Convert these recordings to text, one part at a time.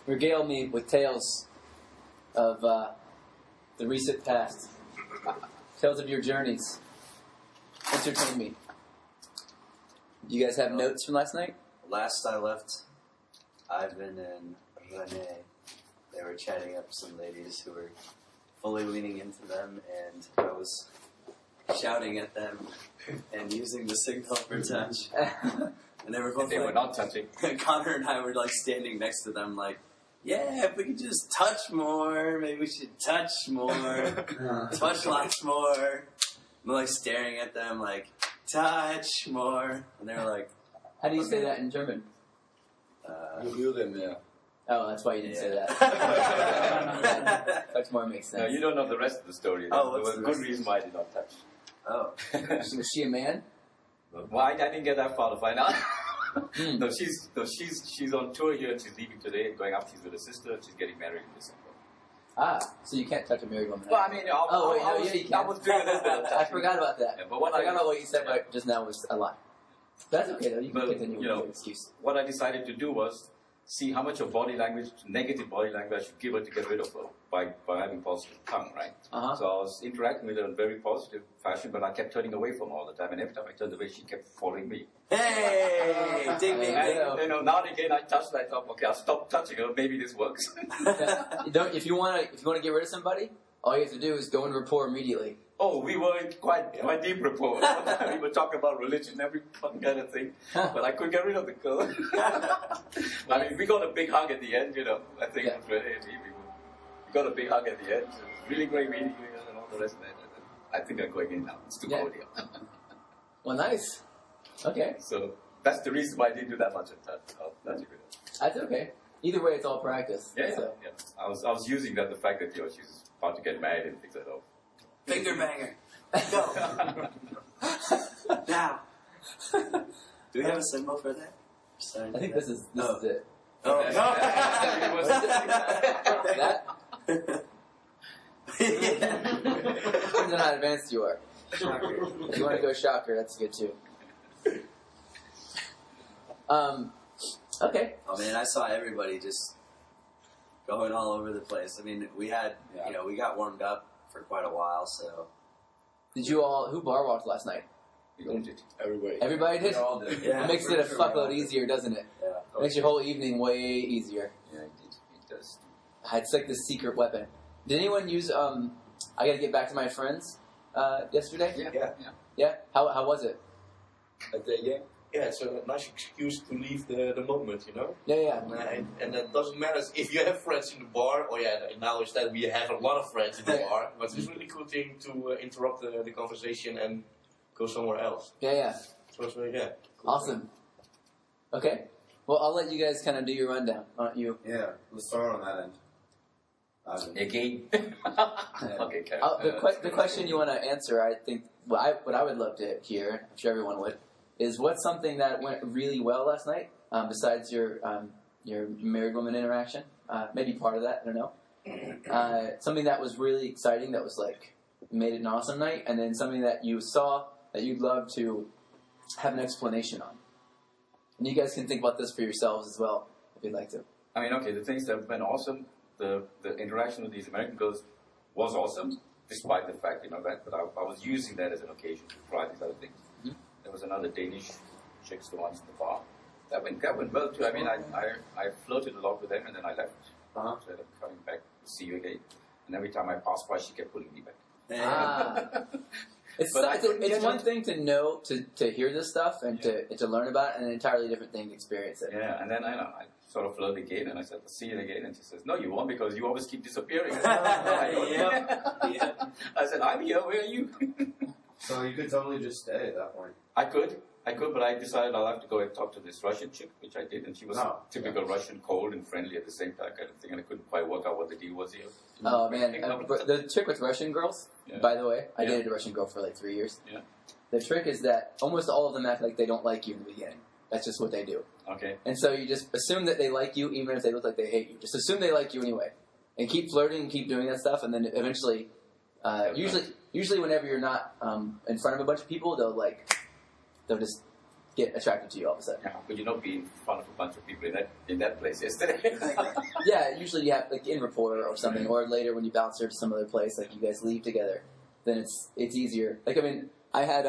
regale me with tales of the recent past. Tales of your journeys. Entertain me. You guys have notes from last night? Last I left, Ivan and Renee, they were chatting up some ladies who were fully leaning into them, and I was shouting at them and using the signal for touch. And they were both They were not touching. Connor and I were like standing next to them like, yeah, if we could just touch more, maybe we should touch more, touch lots more. I'm like staring at them like, touch more. And they were like, How do you say that in German? You feel them, yeah. Oh, that's why you didn't say that. Touch more makes sense. No, you don't know the rest of the story. Oh, there what's was a the good rest? reason why I did not touch. oh. Was she a man? Why I didn't get that far to find out. No, she's on tour here and she's leaving today and going up. She's with her sister. She's getting married in December. Ah, so you can't touch a married woman. Well, I mean, yeah, you can. I was doing this. I forgot about that. Yeah, but what I forgot about what you said right just now was a lie. That's okay though. You can But, continue with your excuse. What I decided to do was see how much of body language, negative body language, I should give her to get rid of her by having positive tongue, right? Uh-huh. So I was interacting with her in a very positive fashion, but I kept turning away from her all the time, and every time I turned away, she kept following me. Hey! Ding, ding, ding. And, now and again I touched her, I thought, okay, I'll stop touching her, maybe this works. If you want to get rid of somebody, all you have to do is go into rapport immediately. Oh, we were in quite deep rapport. We were talking about religion, every fun kind of thing. But I couldn't get rid of the girl. I mean, we got a big hug at the end, I think Yeah. we got a big hug at the end. It was really great meeting you and all the rest of that. I think I'm going in now. It's too cold here. Well, nice. Okay. So that's the reason why I didn't do that much of that. That's okay. Either way, it's all practice. Yeah, So. yeah. I was using that, the fact that she's about to get married and things like that. Finger banger. Go. Now. Do we have a symbol for that? I think this is it. Oh, no. That? Depends on how advanced you are. Shocker. If you want to go shocker, that's good too. Okay. Oh man, I saw everybody just going all over the place. I mean, we had, we got warmed up for quite a while, so. Did you all, who bar walked last night? We all did. Everybody. Everybody did? We all did. Yeah. It makes it a fuckload easier, doesn't it? Yeah. It makes your whole evening way easier. Yeah, it does. It's like this secret weapon. Did anyone use, I gotta get back to my friends, yesterday? Yeah. Yeah? How was it? At the game? Yeah, it's a nice excuse to leave the moment, Yeah. And that doesn't matter if you have friends in the bar, or now instead we have a lot of friends in the bar, but it's a really cool thing to interrupt the conversation and go somewhere else. Yeah. So it's really, cool. Awesome. Okay. Well, I'll let you guys kind of do your rundown, aren't you? Yeah, let's start on that end. Again. Okay, Karen. The question you want to answer, I think, what I would love to hear, I'm sure everyone would, is what's something that went really well last night, besides your married woman interaction? Maybe part of that, I don't know. Something that was really exciting, that was like, made it an awesome night, and then something that you saw that you'd love to have an explanation on. And you guys can think about this for yourselves as well, if you'd like to. I mean, okay, the things that have been awesome, the interaction with these American girls was awesome, despite the fact, that, but I was using that as an occasion to try these other things. Mm-hmm. There was another Danish chick the once in the bar. That went well too. I mean, I flirted a lot with them and then I left. Uh-huh. So I'm coming back to see you again. And every time I passed by, she kept pulling me back. It's one thing to know, to hear this stuff and to learn about it, and an entirely different thing to experience it. Yeah, and then I sort of flirted again, and I said, "I'll see you again," and she says, "No, you won't, because you always keep disappearing." Yeah. I said, "I'm here. Where are you?" So you could totally just stay at that point. I could, but I decided I'll have to go and talk to this Russian chick, which I did, and she was typical Russian, cold and friendly at the same time kind of thing, and I couldn't quite work out what the deal was here. Oh man, the trick with Russian girls, by the way, I dated a Russian girl for like 3 years. Yeah. The trick is that almost all of them act like they don't like you in the beginning. That's just what they do. Okay. And so you just assume that they like you, even if they look like they hate you. Just assume they like you anyway, and keep flirting and keep doing that stuff, and then eventually, usually whenever you're not in front of a bunch of people, they'll just get attracted to you all of a sudden. Yeah, but you're not being in front of a bunch of people in that place yesterday. Yeah, usually you have like in rapport or something, or later when you bounce her to some other place, like you guys leave together, then it's easier. Like I mean, I had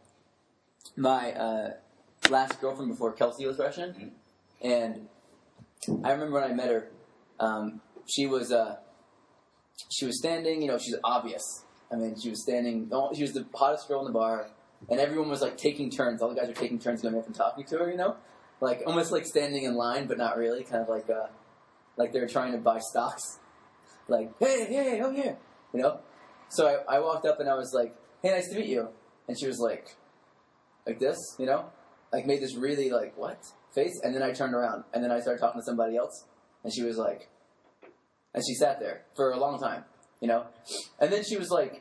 my last girlfriend before Kelsey was Russian, and I remember when I met her, she was standing. You know, she's obvious. I mean, she was standing. She was the hottest girl in the bar, and everyone was like taking turns. All the guys were taking turns going up and talking to her. You know, like almost like standing in line, but not really. Kind of like they were trying to buy stocks. Like, hey, over here. You know. So I walked up and I was like, hey, nice to meet you. And she was like this, you know, like made this really like what face. And then I turned around and then I started talking to somebody else, and she was like, and she sat there for a long time, you know. And then she was like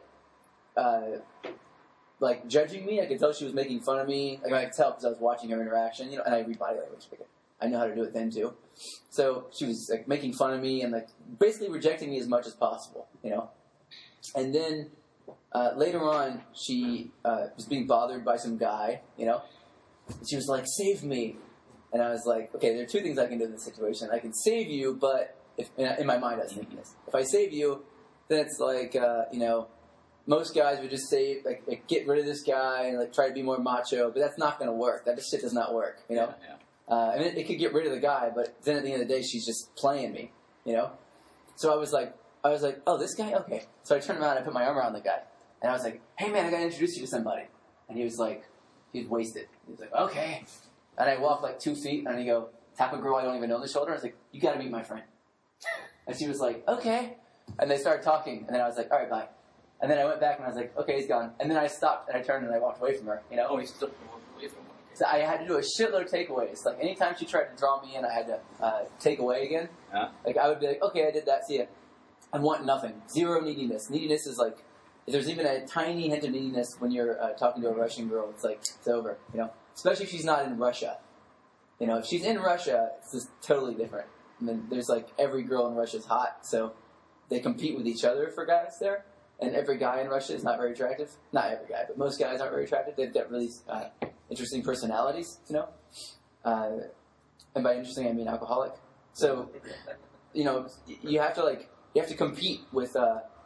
judging me. I could tell she was making fun of me. Like I could tell because I was watching her interaction, you know. And I read body language. I know how to do it then too. So she was like making fun of me and like basically rejecting me as much as possible, you know. And then later on, she was being bothered by some guy, you know. She was like, "Save me," and I was like, "Okay, there are two things I can do in this situation. I can save you, but if in my mind I was thinking this: if I save you, then it's like you know, most guys would just say like get rid of this guy and like try to be more macho, but that's not going to work. That just shit does not work, you know. Yeah. I mean, it could get rid of the guy, but then at the end of the day, she's just playing me, you know. So I was like, oh, this guy, okay. So I turned around and I put my arm around the guy, and I was like, hey man, I got to introduce you to somebody. And he was like, he was wasted. He was like, okay. And I walked like 2 feet, and he go tap a girl I don't even know on the shoulder. I was like, you got to meet my friend. And she was like, okay. And they started talking, and then I was like, all right, bye. And then I went back and I was like, okay, he's gone. And then I stopped and I turned and I walked away from her, you know. Oh, he still walked away from her. So I had to do a shitload of takeaways. Like anytime she tried to draw me in, I had to take away again. Huh? Like I would be like, okay, I did that. See ya. I want nothing. Zero neediness. Neediness is like, if there's even a tiny hint of neediness when you're talking to a Russian girl, it's like, it's over, you know? Especially if she's not in Russia. You know, if she's in Russia, it's just totally different. I mean, there's like, every girl in Russia is hot, so they compete with each other for guys there. And every guy in Russia is not very attractive. Not every guy, but most guys aren't very attractive. They've got really interesting personalities, you know? And by interesting, I mean alcoholic. So, you know, you have to compete with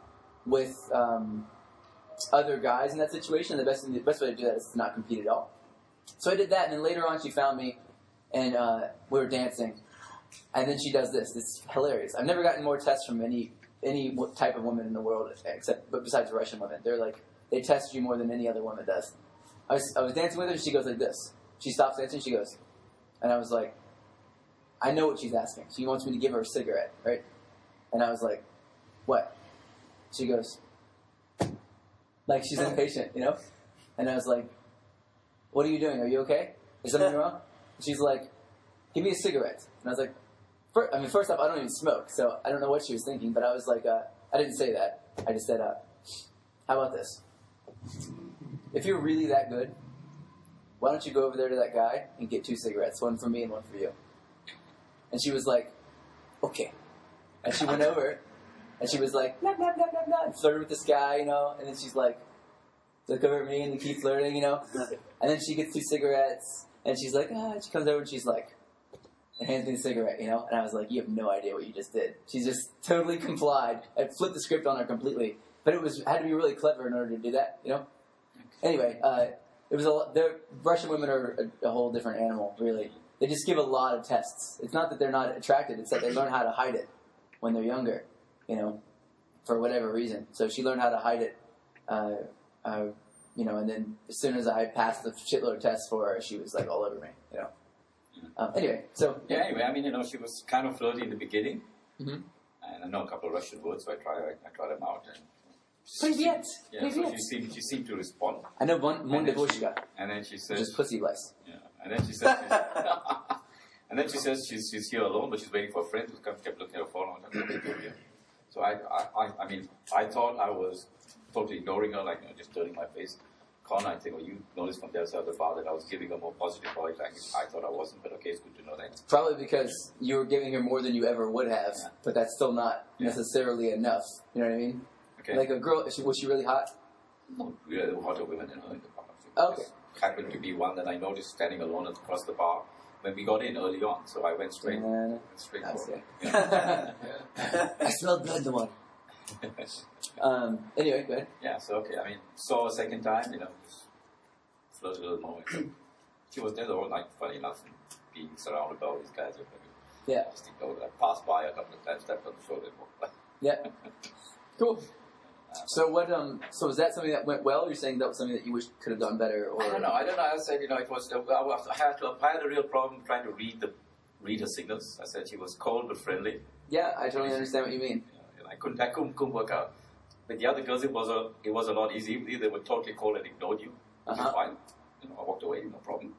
other guys in that situation. The best way to do that is to not compete at all. So I did that, and then later on she found me, and we were dancing. And then she does this. It's hilarious. I've never gotten more tests from any type of woman in the world, but besides Russian women. They test you more than any other woman does. I was dancing with her, and she goes like this. She stops dancing, she goes, and I was like, I know what she's asking. She wants me to give her a cigarette, right? And I was like, what? She goes, like she's impatient, you know? And I was like, what are you doing? Are you okay? Is something wrong? And she's like, give me a cigarette. And I was like, first off, I don't even smoke, so I don't know what she was thinking, but I was like, I didn't say that. I just said, how about this? If you're really that good, why don't you go over there to that guy and get 2 cigarettes, one for me and one for you? And she was like, okay. And she went over, and she was like, blah, blah, blah, blah, blah, and flirted with this guy, you know, and then she's like, look over at me and keep flirting, you know. And then she gets 2 cigarettes, and she's like, and she comes over and she's like, and hands me the cigarette, you know. And I was like, you have no idea what you just did. She just totally complied. I flipped the script on her completely. But had to be really clever in order to do that, you know. Anyway, it was Russian women are a whole different animal, really. They just give a lot of tests. It's not that they're not attractive, it's that they learn how to hide it when they're younger, you know, for whatever reason. So she learned how to hide it, you know, and then as soon as I passed the shitload of tests for her, she was like all over me, you know. Anyway, so... Yeah, anyway, I mean, you know, she was kind of flirty in the beginning. Mm-hmm. And I know a couple of Russian words, so I try them out. And Привет! Yeah, Привет! so she seemed to respond. I know one devushka. And then she says... Just pussy lice. Yeah. And then she says... and then she says she's here alone, but she's waiting for a friend who kept looking at her phone. So I mean, I thought I was totally ignoring her, like, you know, just turning my face. Connor, I think, well, you noticed from the other side of the bar that I was giving her more positive body language. I thought I wasn't, but okay, it's good to know that. Probably because you were giving her more than you ever would have, but that's still not necessarily enough. You know what I mean? Okay. Like a girl, was she really hot? No, there were hotter women than her in the bar. Okay. There happened to be one that I noticed standing alone across the bar when we got in early on, so I went straight. I Straight see. forward. Yeah. I smelled blood in the water. Anyway, go ahead. Yeah, so okay, I mean, saw a second time, flirted a little more. She was there the whole night, funny enough, and being surrounded by all these guys. Yeah. Just ignored it. I passed by a couple of times, stepped on the shoulder. Yeah. Cool. So what? So was that something that went well, or you're saying that was something that you wish could have done better? Or I don't know. I said, it was. I had a real problem trying to read her signals. I said she was cold but friendly. Yeah, I totally understand what you mean. I couldn't work out. With the other girls, it was a lot easier. Either they were totally cold and ignored you, which is fine. I walked away, no problem.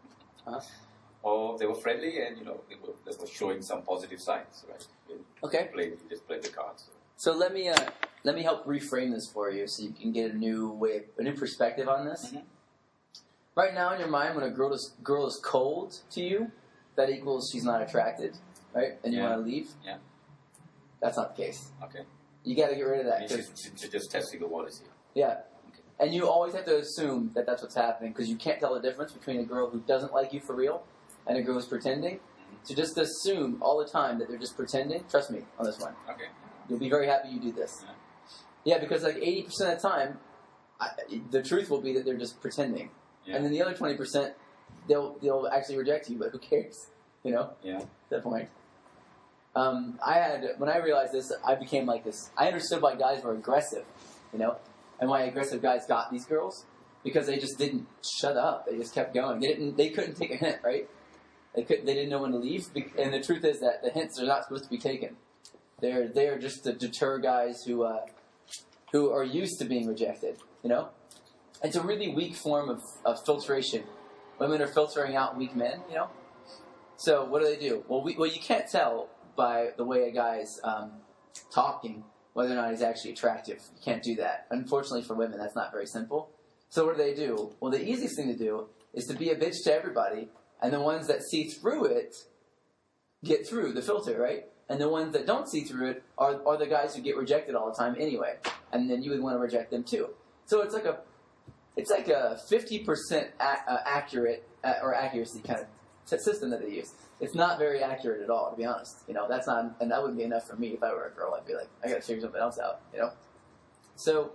Or they were friendly and they were showing some positive signs, right? Okay. Just played the cards. So let me help reframe this for you, so you can get a new perspective on this. Mm-hmm. Right now, in your mind, when a girl is cold to you, that equals she's not attracted, right? And you want to leave. Yeah. That's not the case. Okay. You got to get rid of that. I mean, she's just testing the waters here. Yeah. Okay. And you always have to assume that that's what's happening, because you can't tell the difference between a girl who doesn't like you for real and a girl who's pretending. Mm-hmm. So just assume all the time that they're just pretending. Trust me on this one. Okay. You'll be very happy you do this. Yeah, because like 80% of the time, the truth will be that they're just pretending. Yeah. And then the other 20%, they'll actually reject you, but who cares? Yeah. At that point. When I realized this, I became like this. I understood why guys were aggressive, and why aggressive guys got these girls, because they just didn't shut up. They just kept going. They couldn't take a hint, right? They didn't know when to leave. And the truth is that the hints are not supposed to be taken. They're just to deter guys who are used to being rejected, It's a really weak form of filtration. Women are filtering out weak men, So what do? Well, you can't tell by the way a guy's talking whether or not he's actually attractive. You can't do that. Unfortunately for women, that's not very simple. So what do? Well, the easiest thing to do is to be a bitch to everybody, and the ones that see through it get through the filter, right? And the ones that don't see through it are the guys who get rejected all the time anyway. And then you would want to reject them too. So it's like a 50% accurate or accuracy kind of system that they use. It's not very accurate at all, to be honest. That's not, and that wouldn't be enough for me if I were a girl. I'd be like, I got to figure something else out. So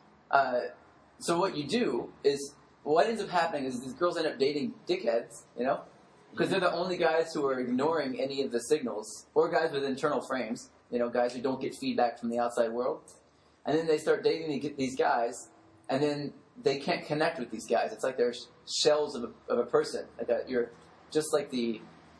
what you do is, what ends up happening is these girls end up dating dickheads, because they're the only guys who are ignoring any of the signals, or guys with internal frames, guys who don't get feedback from the outside world. And then they start dating these guys, and then they can't connect with these guys. It's like they're shells of a person. You're just like the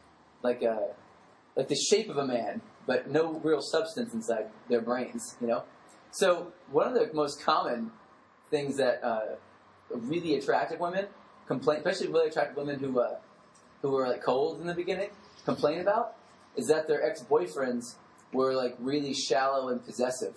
shape of a man, but no real substance inside their brains. So one of the most common things that really attractive women complain, especially really attractive women who were like cold in the beginning, complain about, is that their ex-boyfriends were like really shallow and possessive,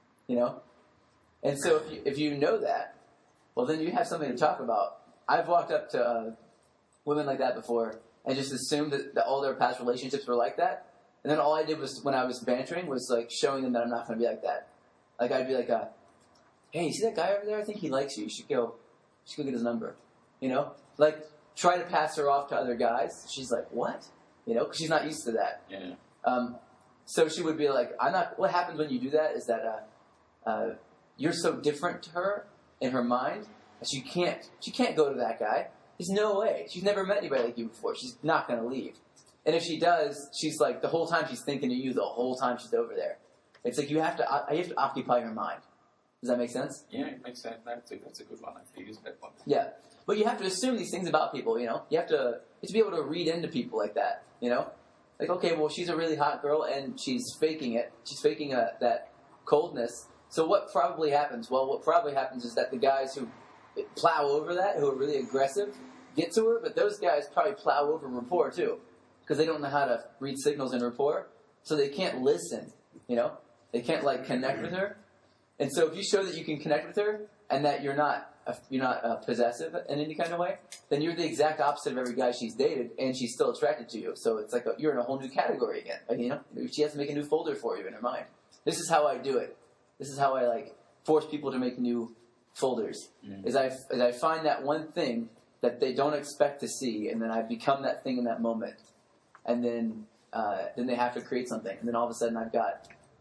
And so if you know that, well, then you have something to talk about. I've walked up to women like that before and just assumed that all their past relationships were like that, and then all I did was, when I was bantering, was like showing them that I'm not going to be like that. Like I'd be like, "Hey, you see that guy over there? I think he likes you. You should go get his number." Like try to pass her off to other guys. She's like, "What?" Because she's not used to that. Yeah. So she would be like, "I'm not." What happens when you do that is that you're so different to her in her mind that she can't go to that guy. There's no way. She's never met anybody like you before. She's not going to leave. And if she does, she's like, the whole time she's thinking of you the whole time she's over there. It's like you have to occupy her mind. Does that make sense? Yeah, it makes sense. That's a good one. I use that one. Yeah. But you have to assume these things about people, You have to be able to read into people like that, Like, okay, well, she's a really hot girl and she's faking it. She's faking that coldness. So what probably happens? Well, what probably happens is that the guys who plow over that, who are really aggressive, get to her, but those guys probably plow over rapport too, because they don't know how to read signals in rapport, so they can't listen, They can't, connect with her. And so if you show that you can connect with her and that you're not possessive in any kind of way, then you're the exact opposite of every guy she's dated, and she's still attracted to you. So it's like you're in a whole new category again. She has to make a new folder for you in her mind. This is how I do it. This is how I force people to make new folders. Is I find that one thing that they don't expect to see, and then I become that thing in that moment, and then they have to create something, and then all of a sudden I've got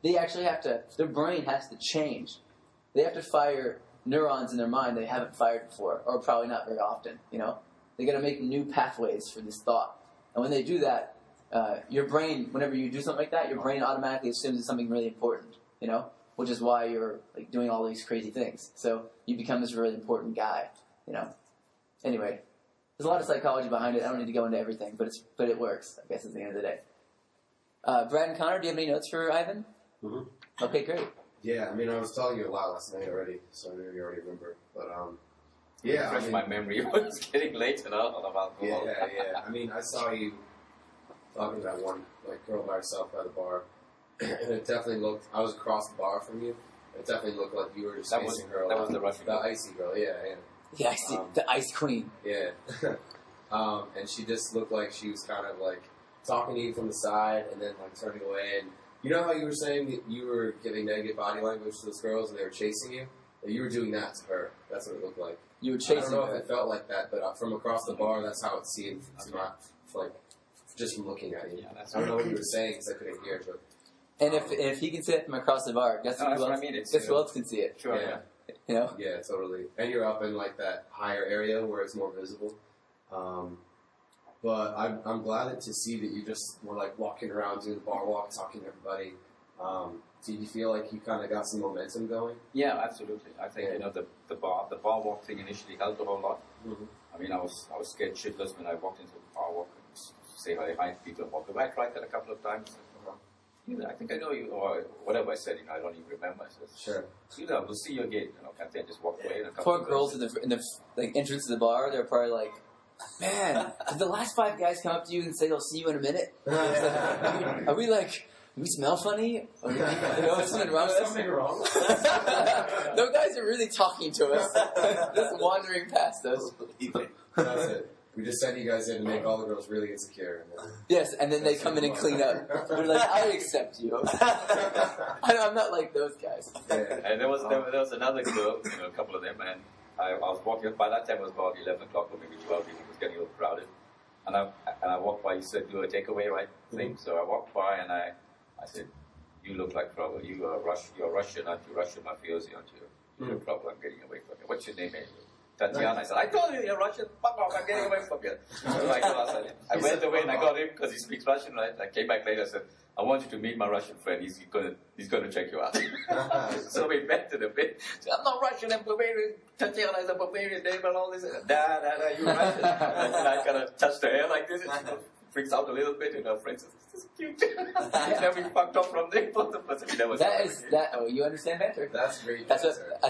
they actually have to. Their brain has to change. They have to fire neurons in their mind they haven't fired before, or probably not very often. You know, they got to make new pathways for this thought. And when they do that, your brain, whenever you do something like that, your brain automatically assumes it's something really important. You know, which is why you're like doing all these crazy things. So you become this really important guy. You know. Anyway, there's a lot of psychology behind it. I don't need to go into everything, but it works. I guess at the end of the day. Brad and Connor, do you have any notes for Ivan? Mm-hmm. Okay, great. Yeah, I mean, I was telling you a lot last night already, so I know you already remember. But, yeah. Refresh my memory. It's getting late and all about. Yeah. I mean, I saw you talking to that one girl by herself by the bar, and it definitely looked. I was across the bar from you. It definitely looked like you were just facing her. That was the Russian. The icy girl, yeah. Yeah, I see. The Ice Queen. Yeah. And she just looked like she was kind of talking to you from the side and then turning away. And you know how you were saying that you were giving negative body language to those girls and they were chasing you? That you were doing that to her. That's what it looked like. You were I chasing don't know her. if it felt like that, but from across the bar, that's how it seemed to my, just from looking at you. Yeah, that's I don't know what you were saying because I couldn't hear, but... And if he can see it from across the bar, guess No, who that's else? what I mean. It's, Guess who else can see it? Sure. Yeah. You know. Yeah, totally. And you're up in that higher area where it's more visible. But I'm glad to see that you just were walking around doing the bar walk, talking to everybody. Do you feel like you kind of got some momentum going? Yeah, absolutely. I think the bar walk thing initially helped a whole lot. Mm-hmm. I mean, I was scared shitless when I walked into the bar walk and say hi to people and walk away. I tried that a couple of times. I think I know you, or whatever I said. I don't even remember. I said, Sure. We'll see you again. Can't they just walk away? And a couple Poor of girls in the entrance to the bar. They're probably like, man, did the last 5 guys come up to you and say they'll see you in a minute? Are we do we smell funny? Or, is something wrong with us? Something wrong? No guys are really talking to us, just wandering past us. That's it. We just sent you guys in to make all the girls really insecure. Yes, and then they come in and clean up. We're like, I accept you. I'm not like those guys. Yeah. And there was another girl, a couple of them, and I was walking. By that time it was about 11 o'clock or maybe 12. It was getting a little crowded, and I walked by. You said, "Do a takeaway, right?" Thing. Mm-hmm. So I walked by and I said, "You look like trouble. You're Russian, aren't you? Russian mafiosi, aren't you? You look trouble. I'm getting away from you. What's your name, anyway?" Tatiana. I said, "I told you you're Russian. Fuck off. I'm getting away from you." So I went away and I got him because he speaks Russian, right? I came back later and said, "I want you to meet my Russian friend. He's gonna check you out." So we met in a bit. Said, "I'm not Russian. I'm Bavarian. Tatiana is a Bavarian name and all this." You're Russian. And I kind of touched her hair like this. And she freaks out a little bit. And her friend says, "This is cute." And then we fucked off from there. Oh, you understand banter? That's great. That's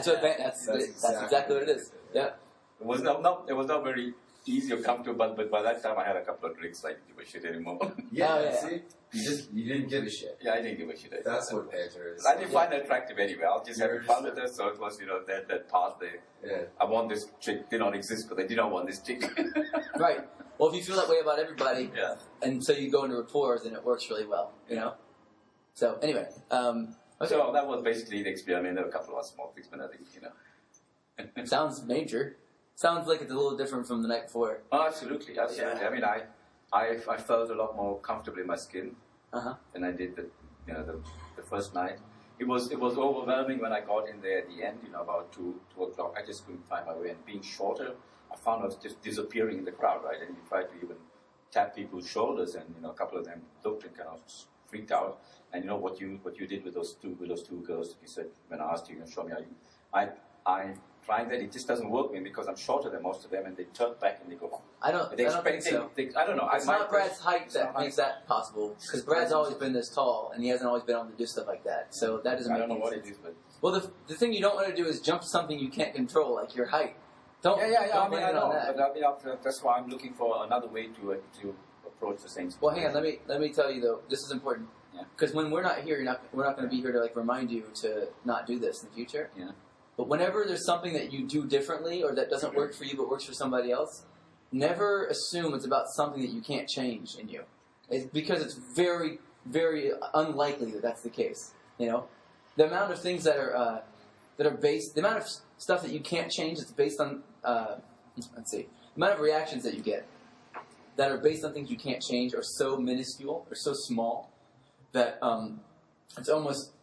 exactly what it is. Yeah. It was not very easy or comfortable, but by that time I had a couple of drinks. I didn't give a shit anymore. Yeah, see? You didn't give a shit. Yeah, I didn't give a shit. That's what banter is. I didn't find it attractive anyway. I was just having fun with her, so it was, that part there. Yeah. I want this chick did not exist, but they did not want this chick. Right. Well, if you feel that way about everybody, Yeah. and so you go into rapport, then it works really well, So, anyway. Okay. So that was basically the experiment. There were a couple of small things, but I think, Sounds major. Sounds like it's a little different from the night before. Oh, absolutely. Yeah. I mean, I felt a lot more comfortable in my skin than I did the first night. It was overwhelming when I got in there at the end, about 2 o'clock. I just couldn't find my way. And being shorter, I found I was just disappearing in the crowd, right? And you tried to even tap people's shoulders, and a couple of them looked and kind of freaked out. And what you did with those two girls that you said when I asked you, show me how you. I tried that. It just doesn't work with me because I'm shorter than most of them, and they turn back and they go. I don't think so. I don't know. It's not Brad's height that makes that possible, because Brad's always been this tall, and he hasn't always been able to do stuff like that. So that doesn't make I don't know what sense. it is, but Well, the thing you don't want to do is jump to something you can't control, like your height. Don't I blame mean, it I know. on that. But that's why I'm looking for another way to approach the same. Well, hang on. Let me tell you though. This is important. Yeah. Because when we're not here, we're not going to be here to remind you to not do this in the future. Yeah. But whenever there's something that you do differently or that doesn't work for you but works for somebody else, never assume it's about something that you can't change in you. Because it's very, very unlikely that that's the case. The amount of things that are based, the amount of stuff that you can't change is based on, the amount of reactions that you get that are based on things you can't change are so minuscule or so small that it's almost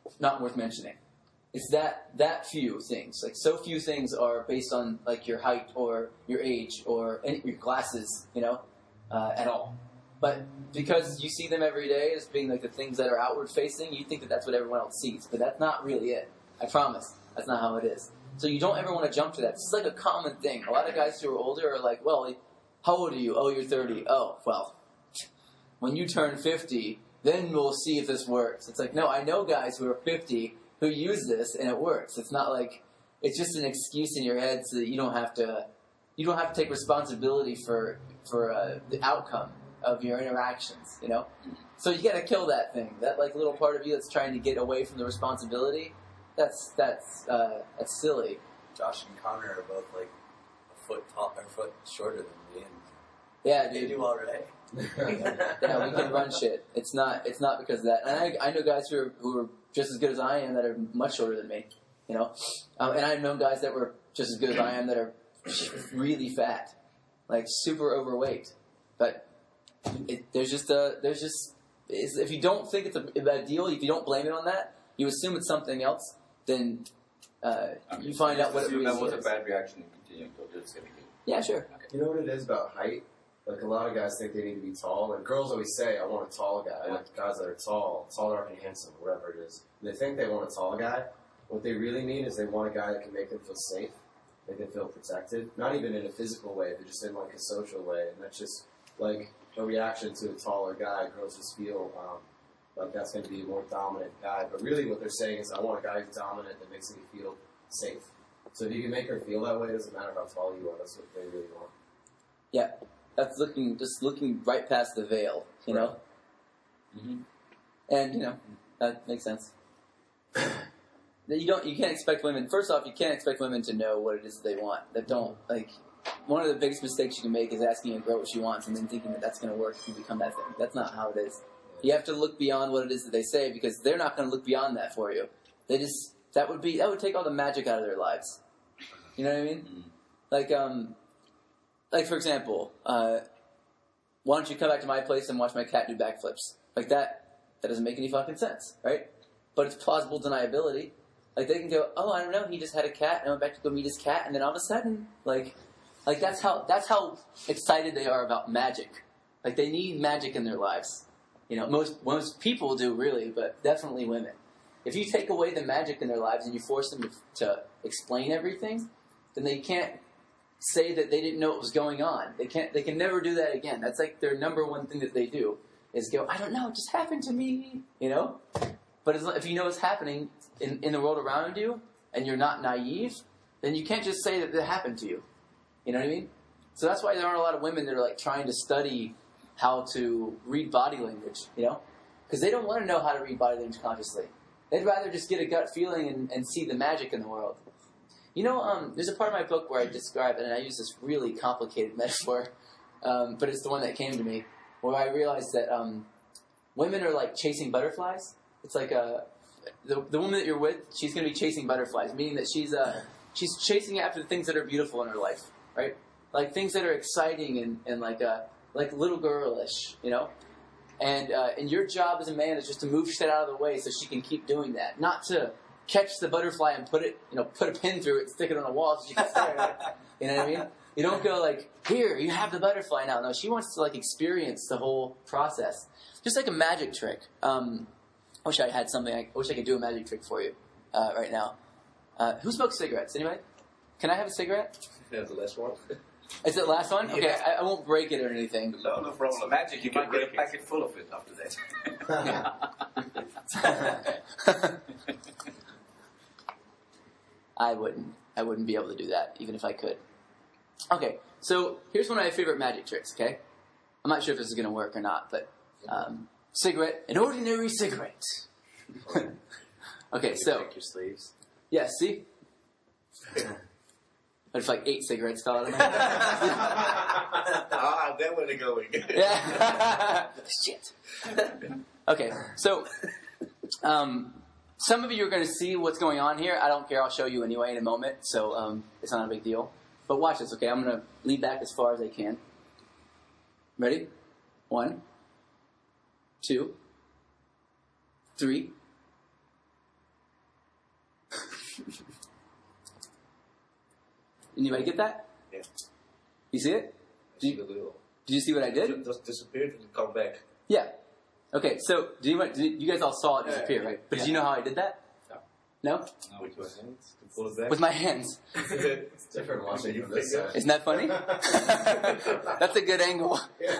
not worth mentioning. It's that few things. Like, so few things are based on, like, your height or your age or your glasses, at all. But because you see them every day as being, like, the things that are outward facing, you think that that's what everyone else sees. But that's not really it. I promise. That's not how it is. So you don't ever want to jump to that. This is like a common thing. A lot of guys who are older are like, well, how old are you? Oh, you're 30. Oh, well, when you turn 50, then we'll see if this works. It's like, no, I know guys who are 50 who use this and it works. It's not like, it's just an excuse in your head so that you don't have to take responsibility for the outcome of your interactions, So you got to kill that thing. That, like, little part of you that's trying to get away from the responsibility. That's silly. Josh and Connor are both like a foot shorter than me, and Yeah, they dude. do all right. Yeah, we can run shit. It's not because of that. And I know guys who are just as good as I am that are much shorter than me. And I've known guys that were just as good as I am that are really fat, like super overweight. But there's just if you don't think it's a bad deal, if you don't blame it on that, you assume it's something else. Then you find out what it really is. That was a bad reaction and continue to just getting it. Yeah, sure. You know what it is about height? Like, a lot of guys think they need to be tall, and girls always say, I want a tall guy. I like guys that are tall, dark, and handsome, whatever it is. And they think they want a tall guy. What they really mean is they want a guy that can make them feel safe, make them feel protected. Not even in a physical way, but just in, like, a social way. And that's just, like, a reaction to a taller guy. Girls just feel like that's going to be a more dominant guy. But really what they're saying is, I want a guy who's dominant that makes me feel safe. So if you can make her feel that way, it doesn't matter how tall you are. That's what they really want. Yeah. That's looking right past the veil, know? Mm-hmm. And, that makes sense. You can't expect women, first off, you can't expect women to know what it is that they want. That don't, like, one of the biggest mistakes you can make is asking a girl what she wants and then thinking that that's going to work and become that thing. That's not how it is. You have to look beyond what it is that they say because they're not going to look beyond that for you. That would take all the magic out of their lives. You know what I mean? Mm-hmm. Like, for example, why don't you come back to my place and watch my cat do backflips? Like, that doesn't make any fucking sense, right? But it's plausible deniability. Like, they can go, oh, I don't know, he just had a cat, and I went back to go meet his cat, and then all of a sudden, like that's how excited they are about magic. Like, they need magic in their lives. Most people do, really, but definitely women. If you take away the magic in their lives and you force them to explain everything, then they can't say that they didn't know what was going on. They can never do that again. That's like their number one thing that they do is go, I don't know, it just happened to me, But if you know what's happening in the world around you and you're not naive, then you can't just say that it happened to you. You know what I mean? So that's why there aren't a lot of women that are like trying to study how to read body language, Because they don't want to know how to read body language consciously. They'd rather just get a gut feeling and see the magic in the world. There's a part of my book where I describe, and I use this really complicated metaphor, but it's the one that came to me, where I realized that women are like chasing butterflies. It's like the woman that you're with, she's going to be chasing butterflies, meaning that she's chasing after the things that are beautiful in her life, right? Like things that are exciting and like little girlish, And your job as a man is just to move shit out of the way so she can keep doing that, not to catch the butterfly and put a pin through it, stick it on a wall so she can stare at it. You know what I mean? You don't go like, here, you have the butterfly now. No, she wants to like experience the whole process. Just like a magic trick. I wish I had something. I wish I could do a magic trick for you right now. Who smokes cigarettes? Anybody? Can I have a cigarette? That's the last one. Is it the last one? Okay, I won't break it or anything. No problem. Magic, you might get a packet full of it after that. I wouldn't be able to do that, even if I could. Okay, so here's one of my favorite magic tricks, okay? I'm not sure if this is going to work or not, but cigarette, an ordinary cigarette. Okay, so... Check your sleeves. Yeah, see? What if like 8 cigarettes fell out of my hand? Then where they're going. Yeah. Shit. Okay, so... some of you are going to see what's going on here. I don't care. I'll show you anyway in a moment, so it's not a big deal. But watch this, okay? I'm going to lean back as far as I can. Ready? 1, 2, 3, Anybody get that? Yeah. You see it? Did you see what I did? It just disappeared and come back. Yeah. Okay, so you guys all saw it disappear, right? But did you know how I did that? No? No, With your hands to pull it back. With my hands. It's different watching from this side. Isn't that funny? That's a good angle.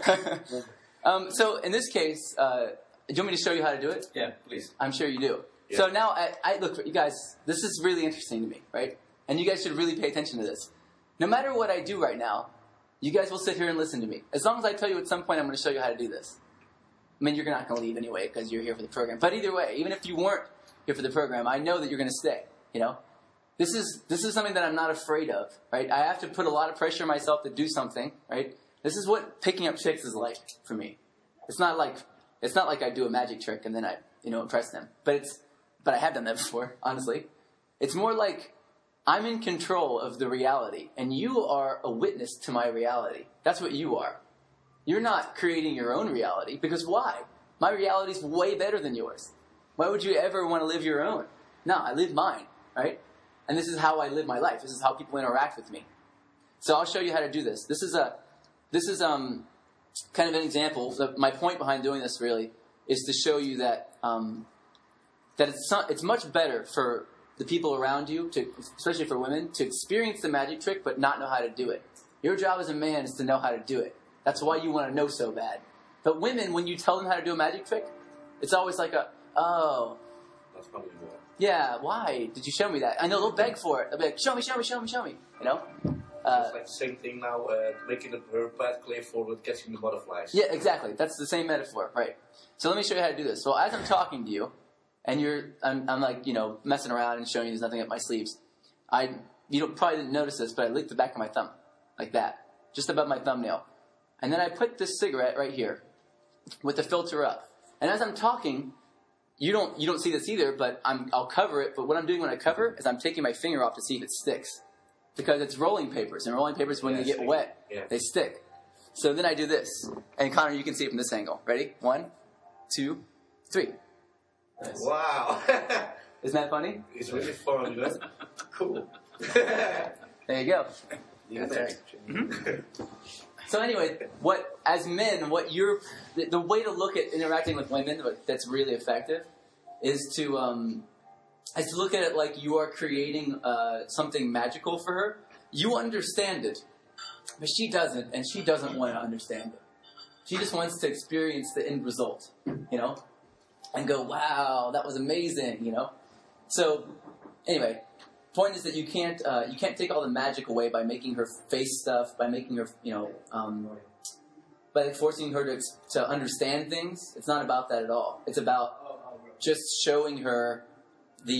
So in this case, do you want me to show you how to do it? Yeah, please. I'm sure you do. Yeah. So now, I look, you guys, this is really interesting to me, right? And you guys should really pay attention to this. No matter what I do right now, you guys will sit here and listen to me. As long as I tell you at some point I'm going to show you how to do this. I mean, you're not going to leave anyway because you're here for the program. But either way, even if you weren't here for the program, I know that you're going to stay, you know? This is something that I'm not afraid of, right? I have to put a lot of pressure on myself to do something, right? This is what picking up chicks is like for me. It's not like I do a magic trick and then I, impress them. But I have done that before, honestly. It's more like I'm in control of the reality, and you are a witness to my reality. That's what you are. You're not creating your own reality, because why? My reality is way better than yours. Why would you ever want to live your own? No, I live mine, right? And this is how I live my life. This is how people interact with me. So I'll show you how to do this. This is kind of an example. My point behind doing this really is to show you that it's much better for the people around you, especially for women, to experience the magic trick but not know how to do it. Your job as a man is to know how to do it. That's why you want to know so bad. But women, when you tell them how to do a magic trick, it's always like oh, That's probably more. yeah, why did you show me that? I know they'll beg for it. They'll be like, show me. You know? It's like the same thing now, making her path clear for catching the butterflies. Yeah, exactly. That's the same metaphor, right? So let me show you how to do this. So as I'm talking to you, and I'm like, messing around and showing you there's nothing up my sleeves. Probably didn't notice this, but I licked the back of my thumb, like that, just above my thumbnail. And then I put this cigarette right here, with the filter up. And as I'm talking, you don't see this either, but I'll cover it. But what I'm doing when I cover is I'm taking my finger off to see if it sticks, because it's rolling papers, and rolling papers when they get wet, they stick. So then I do this, and Connor, you can see it from this angle. Ready? 1, 2, 3. Nice. Wow. Isn't that funny? It's really fun. That's cool. There you go. So anyway, as men, the way to look at interacting with women that's really effective is to look at it like you are creating something magical for her. You understand it, but she doesn't, and she doesn't want to understand it. She just wants to experience the end result, and go, wow, that was amazing, So anyway, point is that you can't take all the magic away by making her face stuff, by making her, by forcing her to understand things. It's not about that at all. It's about just showing her the,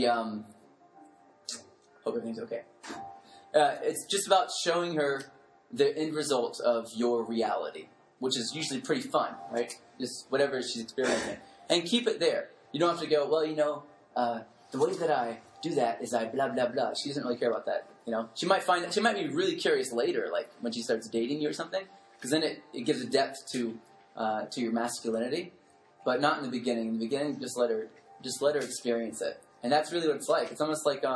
hope everything's okay. It's just about showing her the end result of your reality, which is usually pretty fun, right? Just whatever she's experiencing. And keep it there. You don't have to go, well, the way that I do that is I blah, blah, blah. She doesn't really care about that, She might be really curious later, like when she starts dating you or something, because then it gives a depth to your masculinity, but not in the beginning. In the beginning, just let her experience it. And that's really what it's like. It's almost like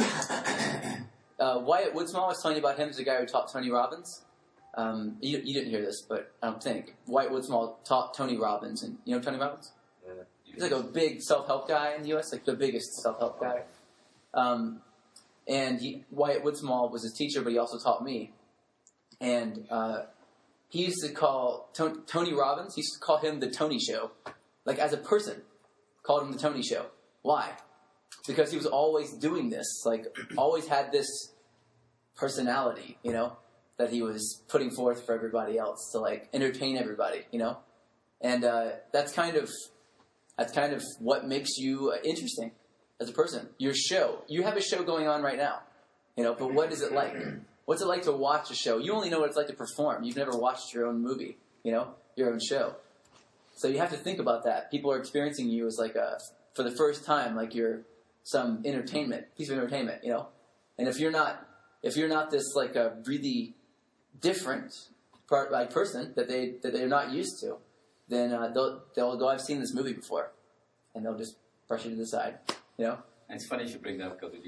Wyatt Woodsmall, I was telling you about him, is the guy who taught Tony Robbins. You didn't hear this, but I don't think. Wyatt Woodsmall taught Tony Robbins, and you know Tony Robbins? Yeah. He's like a big self-help guy in the U.S., like the biggest self-help guy. Wyatt Woodsmall was his teacher, but he also taught me. And he used to call Tony Robbins, he used to call him the Tony Show. Like as a person, called him the Tony Show. Why? Because he was always doing this, like always had this personality, that he was putting forth for everybody else to like entertain everybody, And that's kind of what makes you interesting as a person. Your show. You have a show going on right now, but what is it like? What's it like to watch a show? You only know what it's like to perform. You've never watched your own movie, your own show. So you have to think about that. People are experiencing you as like for the first time, like you're some piece of entertainment, And if you're not this like a really different person that they're not used to, then they'll go, I've seen this movie before, and they'll just brush it to the side, And it's funny you should bring that up because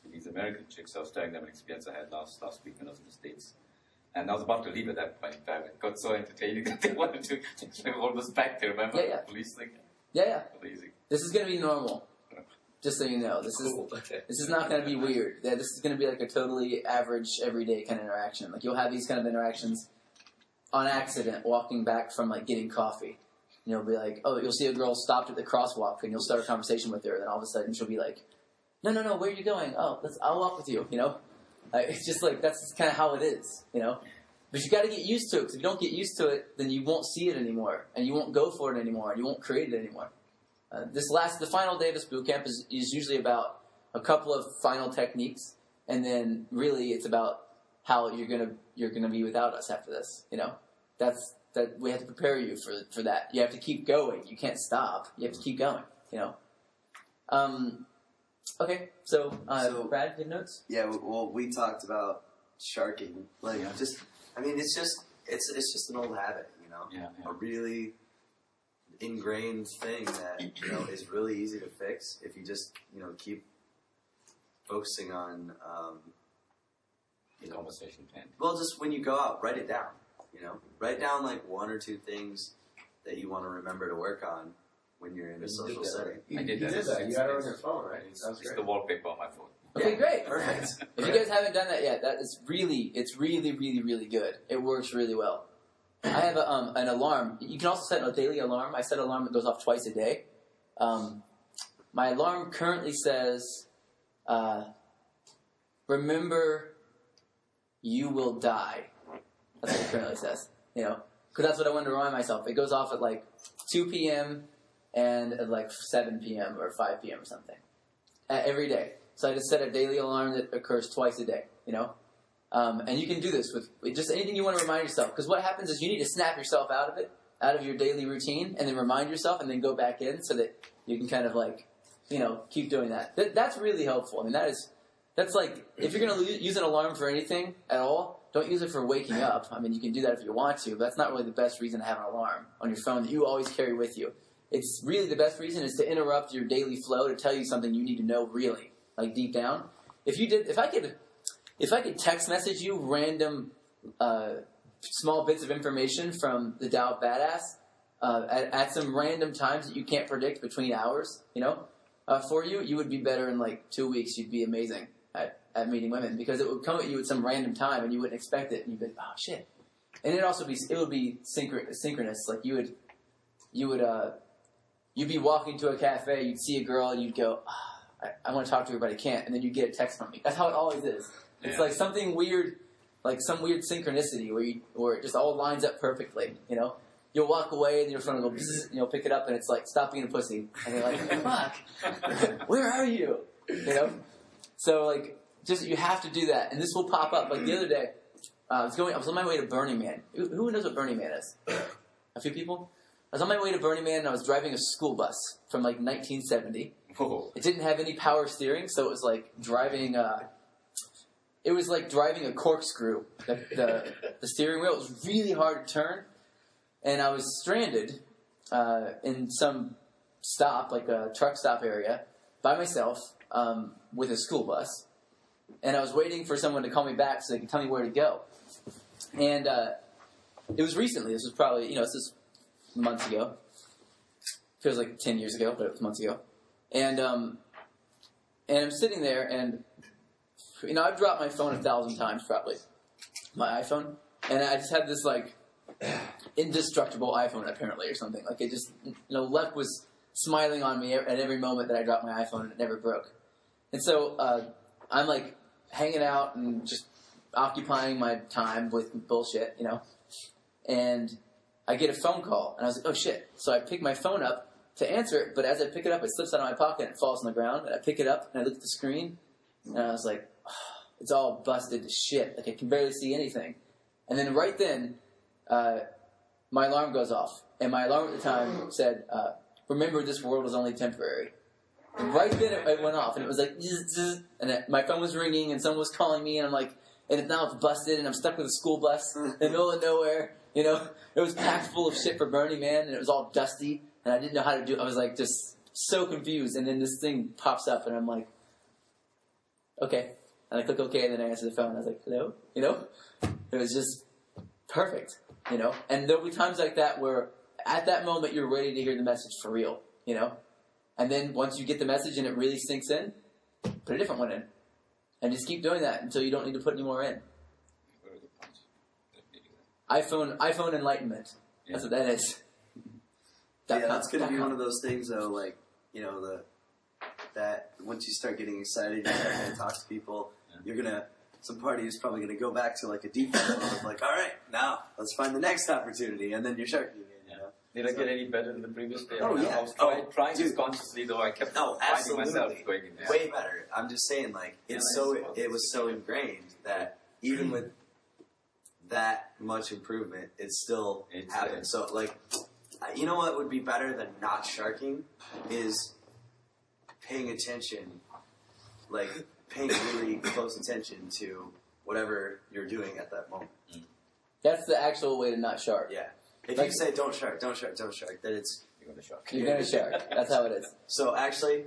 these American chicks. I was telling them an experience I had last week when I was in the States. And I was about to leave at that point in time. It got so entertaining that they wanted to almost back there, remember? Yeah. The police thing? Yeah. Amazing. This is going to be normal. Just so you know, this is not going to be weird. Yeah, this is going to be like a totally average, everyday kind of interaction. Like you'll have these kind of interactions on accident, walking back from like getting coffee. And you'll be like, oh, you'll see a girl stopped at the crosswalk, and you'll start a conversation with her. And then all of a sudden, she'll be like, no, where are you going? Oh, I'll walk with you. You know, it's just like that's kind of how it is. You know, but you got to get used to it. Because if you don't get used to it, then you won't see it anymore, and you won't go for it anymore, and you won't create it anymore. The final day of this boot camp is usually about a couple of final techniques, and then really it's about how you're gonna be without us after this. You know, that we have to prepare you for that. You have to keep going. You can't stop. You have to keep going. You know. Okay, so Brad, you have notes? Yeah, well, we talked about sharking. Like, it's just an old habit, you know? Yeah. A really ingrained thing that, you know, is really easy to fix if you just, you know, keep focusing on, Conversation pen. Well, just when you go out, write it down, you know? Write down, like, one or two things that you want to remember to work on when you're in a social setting. I did You that. did that. You got it on your phone, right? It's the wallpaper on my phone. Okay, great. Perfect. If you guys haven't done that yet, it's really, really good. It works really well. I have an alarm. You can also set a daily alarm. I set an alarm that goes off twice a day. My alarm currently says, remember, you will die. That's what it currently says. You know, because that's what I wanted to remind myself. It goes off at like 2 p.m. and at like 7 p.m. or 5 p.m. or something. Every day. So I just set a daily alarm that occurs twice a day, you know? And you can do this with just anything you want to remind yourself. Because what happens is you need to snap yourself out of it, out of your daily routine, and then remind yourself and then go back in so that you can kind of like, you know, keep doing that. That's really helpful. I mean, that's like, if you're going to use an alarm for anything at all, don't use it for waking up. I mean, you can do that if you want to, but that's not really the best reason to have an alarm on your phone that you always carry with you. It's really the best reason is to interrupt your daily flow to tell you something you need to know really, like deep down. If I could text message you random small bits of information from the Tao of Badass at some random times that you can't predict between hours, you know, for you would be better in like 2 weeks. You'd be amazing at meeting women because it would come at you at some random time and you wouldn't expect it and you'd be like, oh shit. And it would be synchronous. Like you'd be walking to a cafe, you'd see a girl and you'd go, oh, I want to talk to her but I can't, and then you'd get a text from me. That's how it always is. It's like something weird, like some weird synchronicity where it just all lines up perfectly, you know? You'll walk away and your phone will go bzzz, and you'll pick it up and it's like, stop being a pussy. And you're like, fuck, where are you? You know? So like, just, you have to do that. And this will pop up. Like the other day, I was on my way to Burning Man. Who knows what Burning Man is? A few people? I was on my way to Burning Man and I was driving a school bus from like 1970. Whoa. It didn't have any power steering, so it was like driving a corkscrew. The steering wheel, it was really hard to turn. And I was stranded in some stop, like a truck stop area, by myself with a school bus. And I was waiting for someone to call me back so they could tell me where to go. And it was recently. This was probably, this is months ago. Feels like 10 years ago, but it was months ago. And I'm sitting there, and I've dropped my phone 1,000 times probably, my iPhone, and I just had this like indestructible iPhone apparently or something. Like it just, luck was smiling on me at every moment that I dropped my iPhone, and it never broke. And so I'm like hanging out and just occupying my time with bullshit, and I get a phone call, and I was like, oh shit. So I pick my phone up to answer it, but as I pick it up, it slips out of my pocket and it falls on the ground, and I pick it up and I look at the screen, and I was like, oh, it's all busted to shit. Like I can barely see anything. And then right then, my alarm goes off, and my alarm at the time said, remember this world is only temporary. And right then it went off, and it was like, zzz, zzz, and my phone was ringing, and someone was calling me, and I'm like, and now it's busted, and I'm stuck with a school bus in the middle of nowhere. It was packed full of shit for Burning Man, and it was all dusty, and I didn't know how to do it. I was like just so confused, and then this thing pops up, and I'm like, okay. And I click okay, and then I answer the phone. I was like, hello? You know? It was just perfect, you know? And there'll be times like that where at that moment you're ready to hear the message for real, you know? And then once you get the message and it really sinks in, put a different one in. And just keep doing that until you don't need to put any more in. Very good point. iPhone enlightenment. Yeah. That's what that is. Yeah, that's going to be one of those things, though, like, you know, that once you start getting excited, you start going to talk to people, you're going to, some party is probably going to go back to, like, a default mode of, like, all right, now, let's find the next opportunity, and then you're sharking again, you know? Did I get any better than the previous day? Oh, yeah. I was trying this consciously, though I kept finding myself going in there. Way better. I'm just saying, like, it was so ingrained that even with that much improvement, it still happened. So, like, you know what would be better than not sharking is paying attention, like paying really close attention to whatever you're doing at that moment. That's the actual way to not shark. Yeah. If you say don't shark, then it's You're going to shark. You're going to shark. That's how it is. So actually,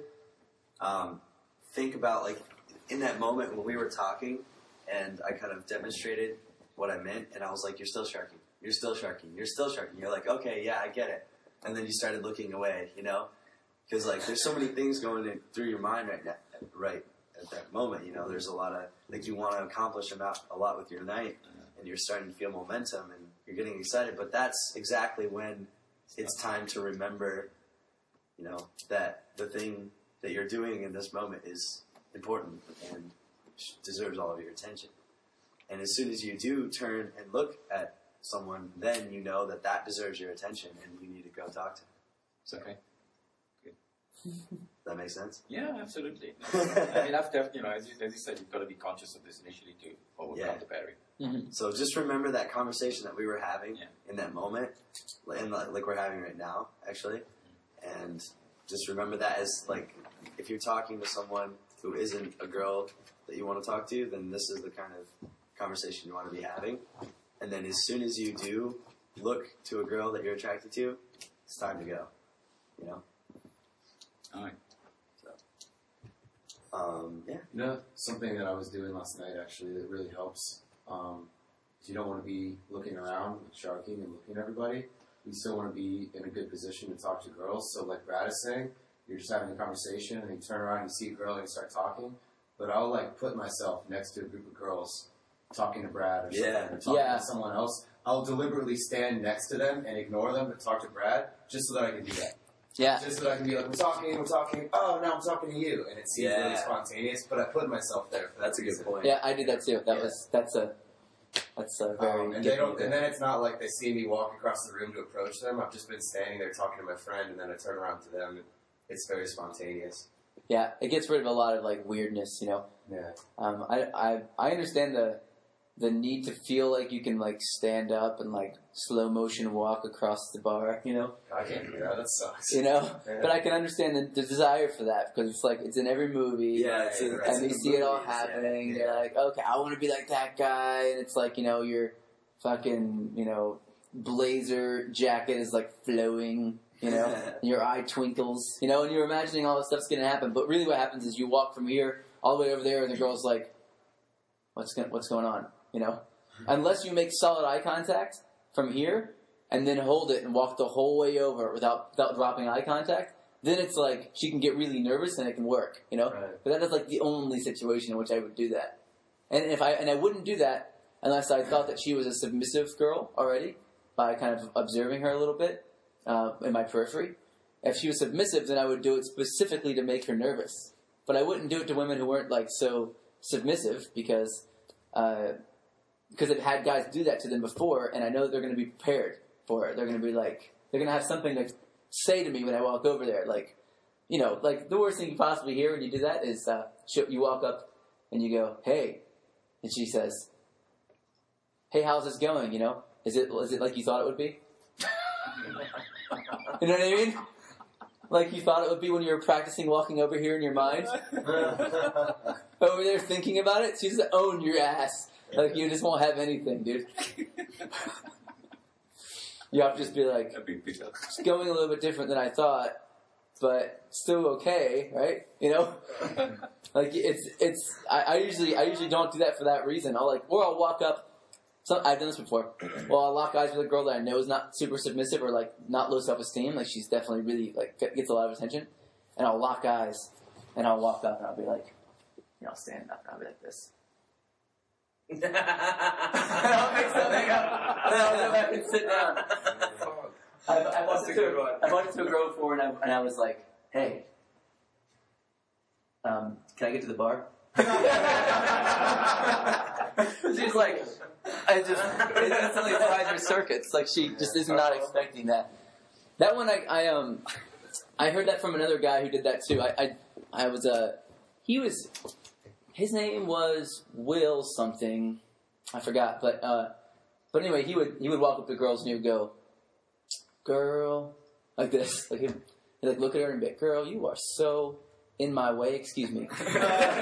think about like in that moment when we were talking, and I kind of demonstrated what I meant, and I was like, "You're still sharking. You're still sharking. You're still sharking." You're like, "Okay, yeah, I get it." And then you started looking away, you know, because like there's so many things going through your mind right now, right at that moment. You know, there's a lot of like you want to accomplish a lot with your night, and you're starting to feel momentum, and you're getting excited. But that's exactly when it's time to remember, you know, that the thing that you're doing in this moment is important and deserves all of your attention. And as soon as you do turn and look at someone, then you know that that deserves your attention and you need to go talk to them. So, Okay. Good. Does that make sense? Yeah, absolutely. I mean, after, you know, as you said, you've got to be conscious of this initially to overcome the battery. Mm-hmm. So just remember that conversation that we were having in that moment, and like we're having right now, actually. And just remember that as, like, if you're talking to someone who isn't a girl that you want to talk to, then this is the kind of conversation you want to be having. And then as soon as you do look to a girl that you're attracted to, it's time to go, you know? All right. Yeah. You know, something that I was doing last night actually that really helps. Is you don't want to be looking around, sharking and looking at everybody. You still want to be in a good position to talk to girls. So like Brad is saying, you're just having a conversation and you turn around and you see a girl and you start talking. But I'll like put myself next to a group of girls talking to Brad or something, or talking to someone else. I'll deliberately stand next to them and ignore them and talk to Brad just so that I can do that. Yeah. Just so that I can be like, we're talking, oh, now I'm talking to you. And it seems really spontaneous, but I put myself there. That's a good point. Yeah, I do that too. That's a very and then it's not like they see me walk across the room to approach them. I've just been standing there talking to my friend, and then I turn around to them. And it's very spontaneous. Yeah, it gets rid of a lot of like weirdness, you know. Yeah. I understand the need to feel like you can like stand up and like slow motion walk across the bar, you know. I can't do that. That sucks. You know, Yeah. but I can understand the desire for that because it's like it's in every movie. Yeah, and you see it all happening. Yeah. You're like, okay, I want to be like that guy, and it's like, you know, your fucking, you know, blazer jacket is like flowing. You know, and your eye twinkles. You know, and you're imagining all this stuff's gonna happen, but really, what happens is you walk from here all the way over there, and the girl's like, what's going on? You know, unless you make solid eye contact from here and then hold it and walk the whole way over without dropping eye contact, then it's like she can get really nervous and it can work, you know. Right. But that is like the only situation in which I would do that, and I wouldn't do that unless I thought that she was a submissive girl already by kind of observing her a little bit in my periphery. If she was submissive, then I would do it specifically to make her nervous, but I wouldn't do it to women who weren't like so submissive because I've had guys do that to them before, and I know that they're going to be prepared for it. They're going to be like, they're going to have something to say to me when I walk over there. Like, you know, like the worst thing you possibly hear when you do that is you walk up and you go, hey, and she says, hey, how's this going? You know, is it like you thought it would be? You know what I mean? Like you thought it would be when you were practicing walking over here in your mind? Over there thinking about it? She's just own your ass. Like, you just won't have anything, dude. You have to just be like, it's going a little bit different than I thought, but still okay, right? You know? Like I usually don't do that for that reason. I'll walk up. I've done this before. Well, I'll lock eyes with a girl that I know is not super submissive or like not low self-esteem. Like she's definitely really like gets a lot of attention, and I'll lock eyes and I'll walk up and I'll be like, I'll stand up and I'll be like this. And I'll make something up and I'll go back and sit down. I walked into a girl before and I was like, hey, can I get to the bar? She's like, it instantly fries her circuits. Like she just is not expecting that. That one, I heard that from another guy who did that too. His name was Will something, I forgot. But anyway, he would walk up to girls and he would go, girl, like this, like he'd like look at her and be like, girl, you are so in my way, excuse me. And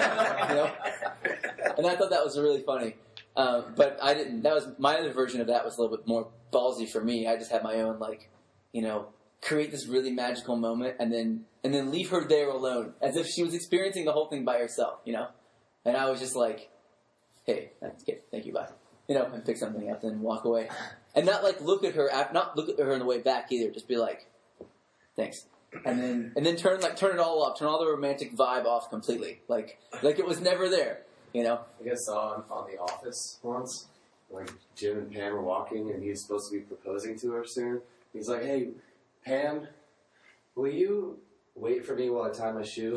I thought that was really funny. But I didn't. That was my other version of that was a little bit more ballsy for me. I just had my own create this really magical moment and then leave her there alone as if she was experiencing the whole thing by herself. And I was just like, hey, that's good, thank you, bye. And pick something up and walk away, and not look at her on the way back either. Just be like, thanks. And then turn it all off, turn all the romantic vibe off completely, like it was never there, I guess on The Office once, like Jim and Pam were walking, and he's supposed to be proposing to her soon. He's like, "Hey, Pam, will you wait for me while I tie my shoe?"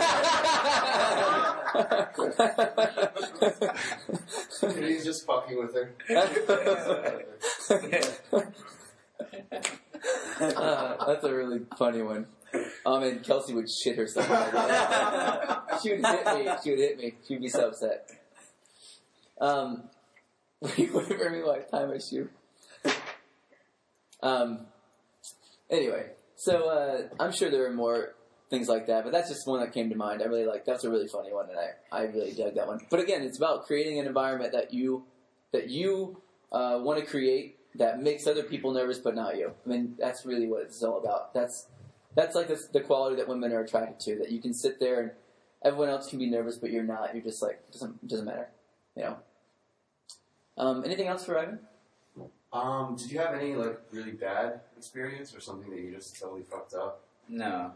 And he's just fucking with her. That's a really funny one. And Kelsey would shit herself. She would hit me. She would be so upset. Wait for me while I tie my shoe. Anyway, so I'm sure there are more things like that, but that's just one that came to mind. I really that's a really funny one, and I really dug that one. But again, it's about creating an environment that you want to create that makes other people nervous, but not you. I mean, that's really what it's all about. That's like the quality that women are attracted to. That you can sit there and everyone else can be nervous, but you're not. You're just like doesn't matter, Anything else for Ivan? Did you have any really bad experience or something that you just totally fucked up? No,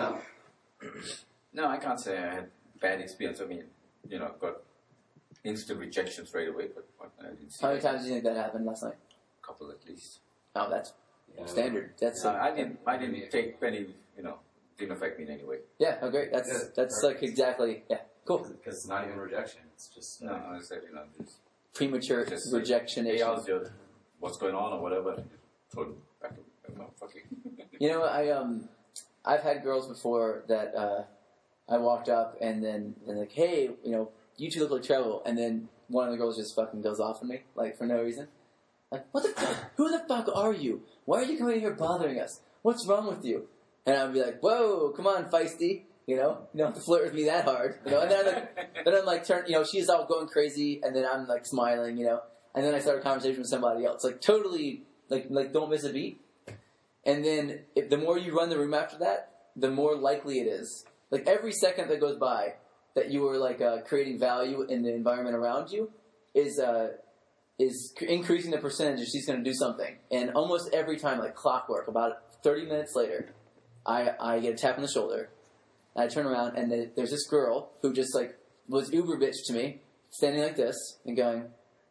I can't say I had bad experience. I mean, got instant rejection straight away. But I didn't see. How many times do you think that happened last night? A couple at least. Oh, that's standard. That's I didn't take any. Didn't affect me in any way. Yeah. Oh, great. That's like exactly. Yeah. Cool. Because it's not even rejection. It's just no. I said just premature rejection. Hey, what's going on or whatever? Throw it back. Fuck you. I've had girls before that I walked up and then like, hey, you two look like trouble, and then one of the girls just fucking goes off on me for no reason. Like, what the fuck? Who the fuck are you? Why are you coming here bothering us? What's wrong with you? And I'd be like, whoa, come on, feisty. You don't have to flirt with me that hard. And then I'm like, she's all going crazy, and then I'm like smiling, and then I start a conversation with somebody else, like totally, like don't miss a beat. And then the more you run the room after that, the more likely it is. Like every second that goes by that you were creating value in the environment around you is increasing the percentage that she's going to do something. And almost every time, like clockwork, about 30 minutes later, I get a tap on the shoulder. And I turn around, and there's this girl who just was uber bitch to me, standing like this and going,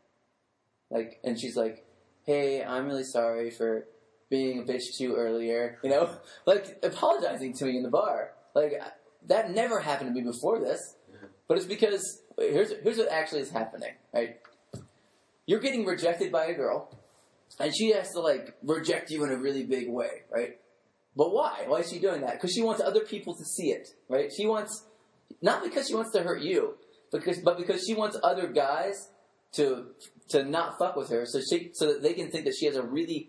and she's like, "Hey, I'm really sorry for being a bitch to you earlier," apologizing to me in the bar. That never happened to me before this. But it's because here's what actually is happening, right? You're getting rejected by a girl, and she has to reject you in a really big way, right? But why? Why is she doing that? Because she wants other people to see it, right? She wants, not because she wants to hurt you, but because she wants other guys to not fuck with her, so that they can think that she has really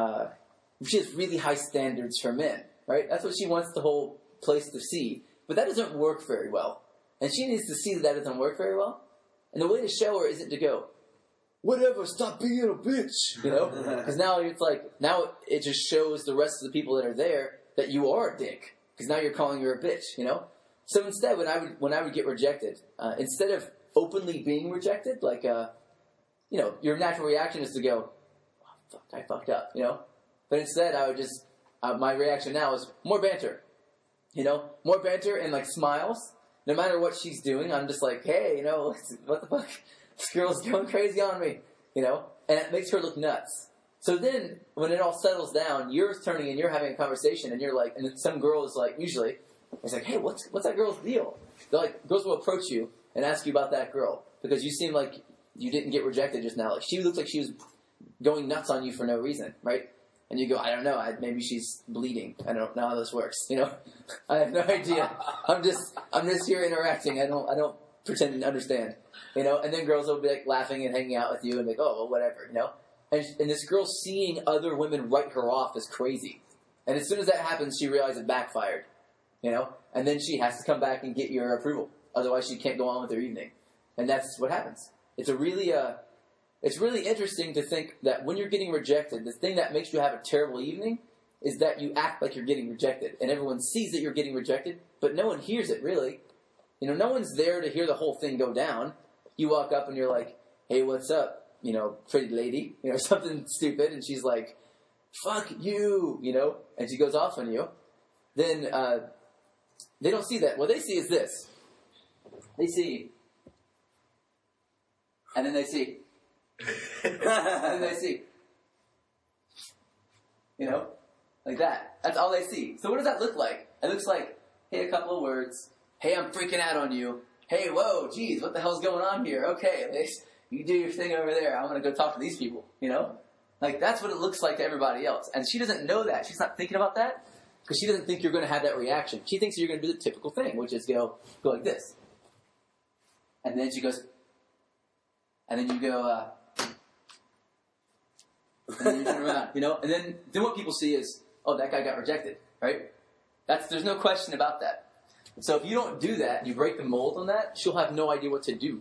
high standards for men, right? That's what she wants the whole place to see. But that doesn't work very well, and she needs to see that doesn't work very well. And the way to show her isn't to go, whatever, stop being a bitch, Because now now it just shows the rest of the people that are there that you are a dick. Because now you're calling her a bitch, So instead, when I would get rejected, instead of openly being rejected, like your natural reaction is to go, oh, "Fuck, I fucked up," But instead, I would just my reaction now is more banter, more banter and like smiles. No matter what she's doing, I'm just like, "Hey, what the fuck? This girl's going crazy on me," and it makes her look nuts. So then, when it all settles down, you're turning and you're having a conversation, and you're like, and then some girl is like, usually, it's like, "Hey, what's that girl's deal?" They're like, girls will approach you and ask you about that girl because you seem like you didn't get rejected just now. Like she looks like she was going nuts on you for no reason, right? And you go, "I don't know. Maybe she's bleeding. I don't know how this works. I have no idea. I'm just here interacting. I don't pretend to understand, And then girls will be like laughing and hanging out with you and be like, "Oh, well, whatever," And this girl seeing other women write her off is crazy. And as soon as that happens, she realizes it backfired, And then she has to come back and get your approval. Otherwise, she can't go on with her evening. And that's what happens. It's really interesting to think that when you're getting rejected, the thing that makes you have a terrible evening is that you act like you're getting rejected. And everyone sees that you're getting rejected, but no one hears it, really. No one's there to hear the whole thing go down. You walk up and you're like, "Hey, what's up? Pretty lady," something stupid. And she's like, "Fuck you," and she goes off on you. Then they don't see that. What they see is this. They see. And then they see. And then they see. Like that. That's all they see. So what does that look like? It looks like, hey, a couple of words. Hey, I'm freaking out on you. Hey, whoa, geez, what the hell's going on here? Okay, you do your thing over there. I'm going to go talk to these people, Like, that's what it looks like to everybody else. And she doesn't know that. She's not thinking about that because she doesn't think you're going to have that reaction. She thinks you're going to do the typical thing, which is go like this. And then she goes, and then you go, and then you turn around, And then what people see is, oh, that guy got rejected, right? There's no question about that. So if you don't do that, you break the mold on that, she'll have no idea what to do,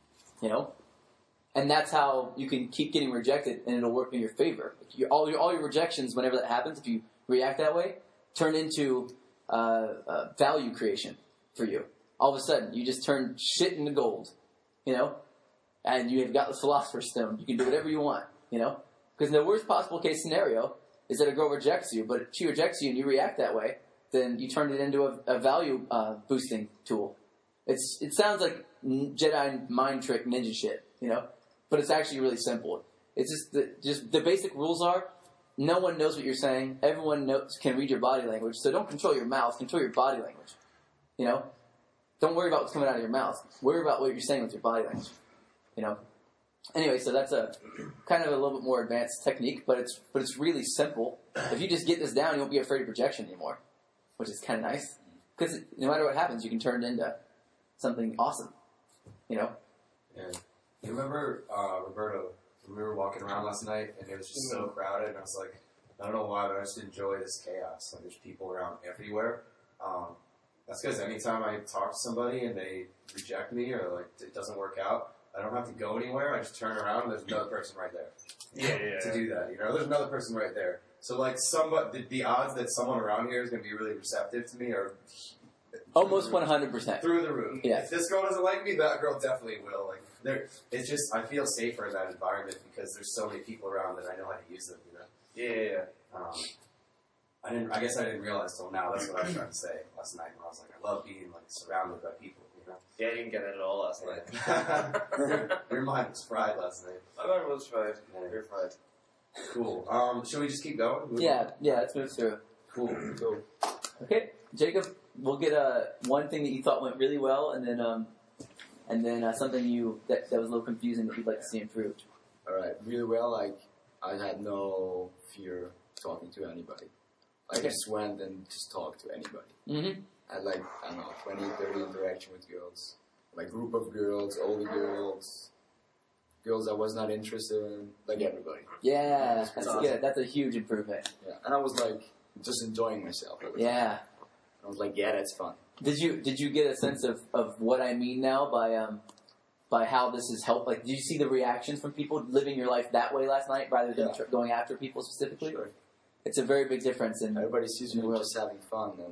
And that's how you can keep getting rejected, and it'll work in your favor. All your rejections, whenever that happens, if you react that way, turn into value creation for you. All of a sudden, you just turn shit into gold, And you have got the Philosopher's Stone. You can do whatever you want, Because the worst possible case scenario is that a girl rejects you, but if she rejects you and you react that way, then you turn it into a value boosting tool. It sounds like Jedi mind trick ninja shit, But it's actually really simple. It's just the basic rules are, no one knows what you're saying. Everyone can read your body language. So don't control your mouth. Control your body language. Don't worry about what's coming out of your mouth. Worry about what you're saying with your body language. Anyway, so that's a kind of a little bit more advanced technique, but it's really simple. If you just get this down, you won't be afraid of rejection anymore, which is kind of nice. Because no matter what happens, you can turn it into something awesome. Yeah. You remember, Roberto, we were walking around last night, and it was just so crowded, and I was like, I don't know why, but I just enjoy this chaos. Like, there's people around everywhere. That's because anytime I talk to somebody and they reject me or, like, it doesn't work out, I don't have to go anywhere. I just turn around and there's another person right there. To do that, There's another person right there. So, like, the odds that someone around here is going to be really receptive to me are almost 100%. Through the roof. Yeah. If this girl doesn't like me, that girl definitely will. Like, it's just, I feel safer in that environment because there's so many people around that I know how to use them, Yeah. I guess I didn't realize till now. That's what I was trying to say last night. When I was like, I love being like surrounded by people. Yeah, I didn't get it at all last night. Your mind was fried last night. My mind was fried. Yeah. You're fried. Cool. Should we just keep going? Yeah, let's move through. Cool. Okay, Jacob, we'll get one thing that you thought went really well, and then something that was a little confusing that you'd like to see improved. All right, really well. Like, I had no fear talking to anybody. I just went and just talked to anybody. Mm-hmm. I had 20, 30 interaction with girls. Like, group of girls, older girls, girls I was not interested in, like everybody. Yeah, that's good. That's a huge improvement. Yeah, and I was just enjoying myself. Yeah. I was like, yeah, that's fun. Did you get a sense of what I mean now by how this has helped? Like, did you see the reactions from people living your life that way last night rather than going after people specifically? Sure. It's a very big difference in everybody sees in the you world. just having fun. And Yeah.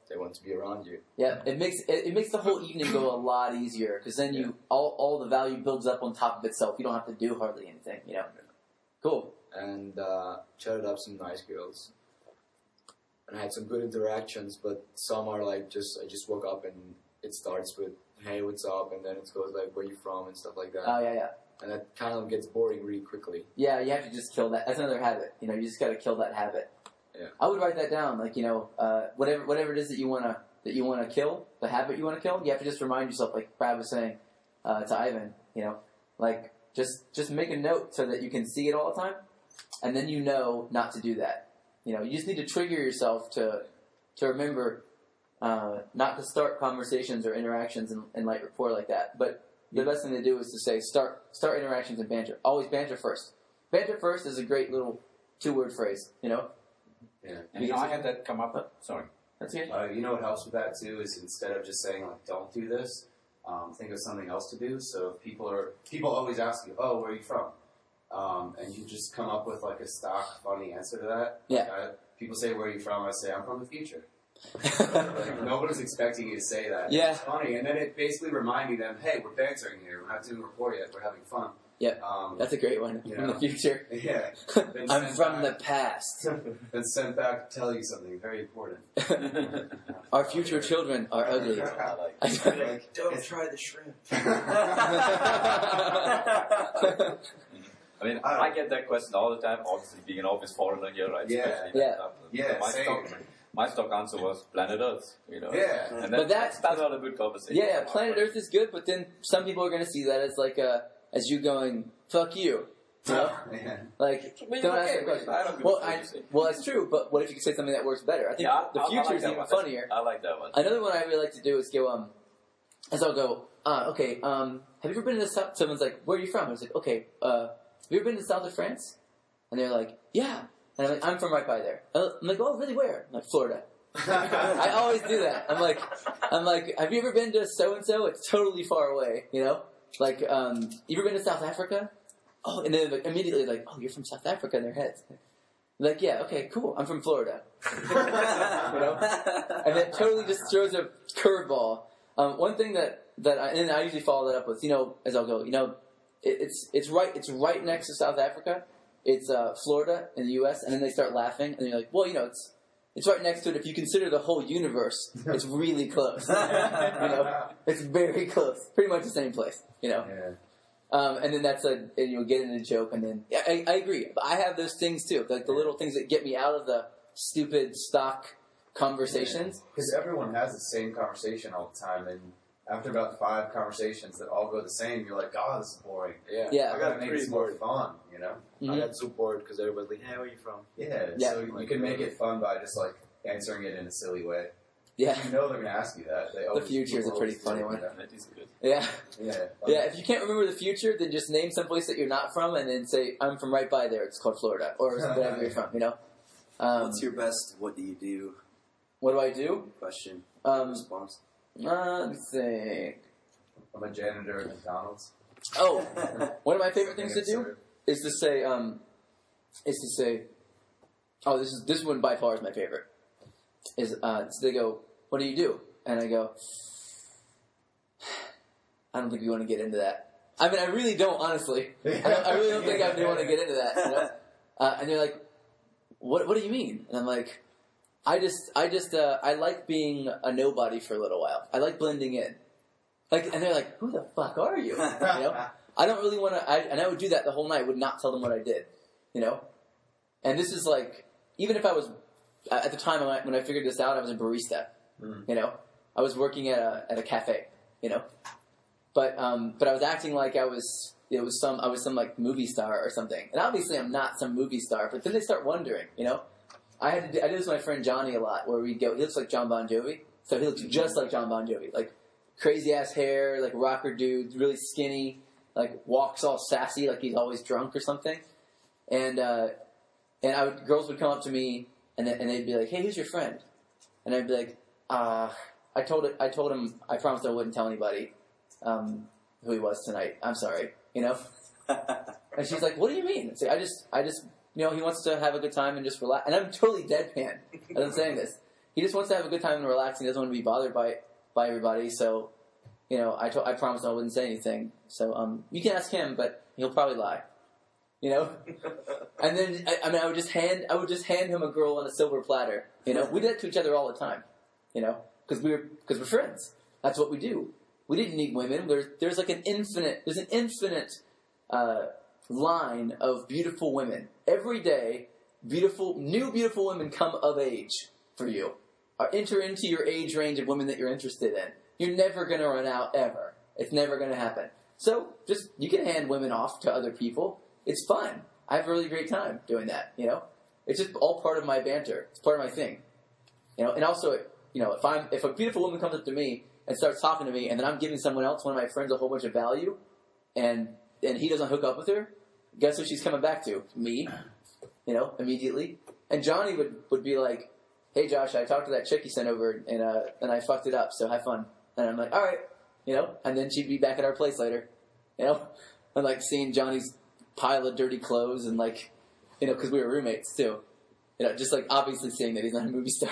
They want to be around you. Yeah, it makes the whole evening go a lot easier because then you all the value builds up on top of itself. You don't have to do hardly anything. Cool. And chatted up some nice girls. And I had some good interactions, but some are like I just woke up and it starts with, hey, what's up? And then it goes like, where you from? And stuff like that. Oh, yeah. And that kind of gets boring really quickly. Yeah, you have to just kill that. That's another habit. You just got to kill that habit. Yeah. I would write that down. Like, whatever it is that you wanna kill, the habit you wanna kill, you have to just remind yourself, like Brad was saying to Ivan. Like just make a note so that you can see it all the time, and then not to do that. You just need to trigger yourself to remember not to start conversations or interactions in light rapport like that. But the best thing to do is to say start interactions in banter. Always banter first. Banter first is a great little 2-word phrase. Yeah. And I had that come up. Sorry. That's good. You know what helps with that too is instead of just saying like don't do this, think of something else to do. So if people always ask you, oh, where are you from? And you just come up with like a stock funny answer to that. Yeah. People say, where are you from? I say, I'm from the future. Like, nobody's expecting you to say that. Yeah. It's funny. And then it basically reminding them, hey, we're bantering here. We're not doing a report yet. We're having fun. Yeah. That's a great one. From the future. Yeah. I'm from the past. Then sent back to tell you something very important. Our future children are ugly. Like, don't try the shrimp. I mean, I get that question all the time, obviously being an office foreigner here, right? Yeah. Especially Yeah. Yeah, My stock answer was planet Earth, Yeah. And But that started out a good conversation. Yeah, planet Earth is good, but then some people are going to see that as like as you going, fuck you. Yeah. Like, I mean, don't ask okay, that question. I don't Well, give a shit. well, that's true, but what if you could say something that works better? I think the future is that even one. funnier. I like that one. Another one I really like to do is go, as I'll go, okay, have you ever been to the South? Someone's like, where are you from? I was like, okay, have you ever been to the south of France? And they're like, yeah. And I'm like, I'm from right by there. I'm like, oh, really, where? I'm like, Florida. I always do that. I'm like, have you ever been to so-and-so? It's totally far away, Like, you ever been to South Africa? Oh, and then immediately like, oh, you're from South Africa in their heads. Like, yeah, okay, cool. I'm from Florida. And it totally just throws a curveball. One thing that I usually follow that up with, as I'll go, it's right next to South Africa. It's Florida in the U.S. And then they start laughing, and you're like, well, it's right next to it. If you consider the whole universe, it's really close. It's very close. Pretty much the same place. Yeah. And then get in a joke, and then I agree. But I have those things too, like the little things that get me out of the stupid stock conversations. Because everyone has the same conversation all the time, and after about 5 conversations that all go the same, you're like, oh, this is boring. Yeah. I gotta make this more fun, Mm-hmm. I got so bored because everybody's like, hey, where you from? Yeah, Yeah. so you can make it fun by just like answering it in a silly way. Yeah. You know they're gonna ask you that. The future is a pretty funny one. That is good. Yeah. Yeah. Yeah, if you can't remember the future, then just name some place that you're not from, and then say, I'm from right by there. It's called Florida, or whatever you're from, What's your best, what do you do What do I do? question? Let Response? me think. I'm a janitor at McDonald's. Oh, one of my favorite things to do is to say, oh, this one by far is my favorite. So they go, what do you do? And I go, I don't think we want to get into that. I mean, I really don't, honestly. I really don't think I want to get into that. And they're like, what do you mean? And I'm like, I like being a nobody for a little while. I like blending in. And they're like, who the fuck are you? I don't really want to, and I would do that the whole night. I would not tell them what I did, And this is like, even if I was, at the time when I figured this out, I was a barista, I was working at a cafe, But I was acting like I was some like movie star or something. And obviously I'm not some movie star, but then they start wondering, I did this with my friend Johnny a lot, where we'd go, he looks like John Bon Jovi. So he looks just like John Bon Jovi. Like, crazy ass hair, like rocker dude, really skinny, like walks all sassy, like he's always drunk or something. And girls would come up to me and they'd be like, hey, who's your friend? And I'd be like, I told him I promised I wouldn't tell anybody who he was tonight. I'm sorry, And she's like, what do you mean? I say, I just he wants to have a good time and just relax. And I'm totally deadpan as I'm saying this. he just wants to have a good time and relax. He doesn't want to be bothered by everybody. So, you know, I promised I wouldn't say anything. So, you can ask him, but he'll probably lie. You know, and then I would just hand him a girl on a silver platter. You know, we did that to each other all the time. You know, because we're friends. That's what we do. We didn't need women. There's an infinite line of beautiful women every day. New beautiful women come of age for you. Or enter into your age range of women that you're interested in. You're never going to run out ever. It's never going to happen. So just you can hand women off to other people. It's fun. I have a really great time doing that, you know? It's just all part of my banter. It's part of my thing. You know, and also, you know, if a beautiful woman comes up to me and starts talking to me and then I'm giving someone else, one of my friends, a whole bunch of value and he doesn't hook up with her, guess who she's coming back to? Me. You know, immediately. And Johnny would be like, hey Josh, I talked to that chick you sent over and I fucked it up, so have fun. And I'm like, all right. You know, and then she'd be back at our place later. You know? And like seeing Johnny's pile of dirty clothes and like, you know, because we were roommates too. You know, just like obviously seeing that he's not a movie star.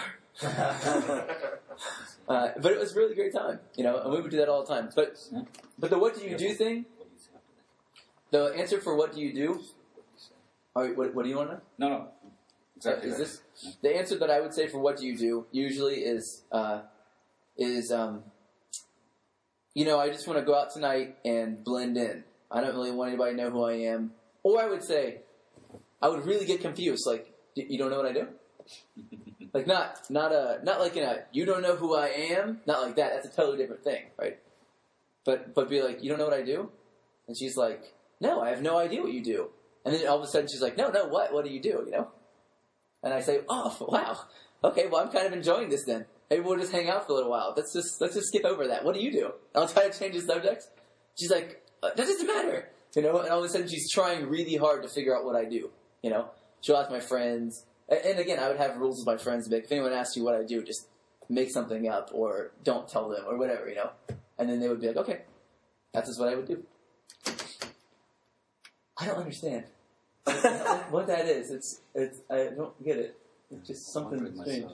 But it was a really great time, you know, and we would do that all the time. But the what do you do thing, the answer for what do you do, what do you want to know? No. Exactly. Is this the answer that I would say for what do you do usually is you know, I just want to go out tonight and blend in. I don't really want anybody to know who I am. Or I would say, I would really get confused. Like, you don't know what I do? Like, not like in a, you don't know who I am? Not like that. That's a totally different thing, right? But be like, you don't know what I do? And she's like, no, I have no idea what you do. And then all of a sudden she's like, no, what? What do you do, you know? And I say, oh, wow. Okay, well, I'm kind of enjoying this then. Maybe we'll just hang out for a little while. Let's just skip over that. What do you do? And I'll try to change the subject. She's like, that doesn't matter. You know, and all of a sudden she's trying really hard to figure out what I do. You know, she'll ask my friends. And again, I would have rules with my friends. Like, if anyone asks you what I do, just make something up or don't tell them or whatever, you know. And then they would be like, okay, that's just what I would do. I don't understand what that is. It's I don't get it. It's just something strange.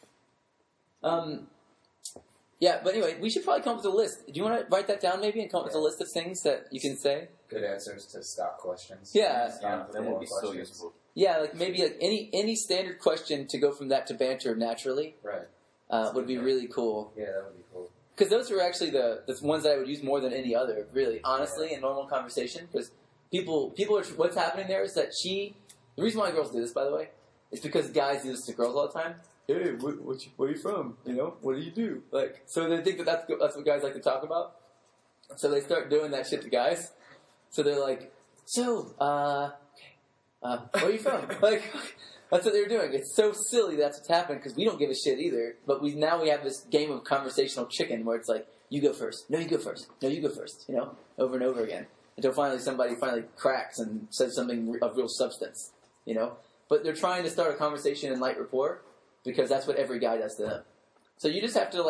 Yeah, but anyway, we should probably come up with a list. Do you want to write that down maybe and come up with a list of things that you can say? Good answers to stock questions. Yeah. That would be so useful. Yeah, like maybe like any standard question to go from that to banter naturally. Right. Would be really cool. Yeah, that would be cool. Because those are actually the ones that I would use more than any other, really, honestly, in normal conversation. Because people are, what's happening there is that the reason why girls do this, by the way, is because guys do this to girls all the time. Hey, where are you from? You know, what do you do? Like, so they think that's what guys like to talk about. So they start doing that shit to guys. So they're like, where are you from? Like, that's what they're doing. It's so silly that's what's happening because we don't give a shit either. But we have this game of conversational chicken where it's like, you go first. No, you go first. No, you go first. You know, over and over again until finally somebody cracks and says something of real substance. You know, but they're trying to start a conversation in light rapport because that's what every guy does to them. So you just have to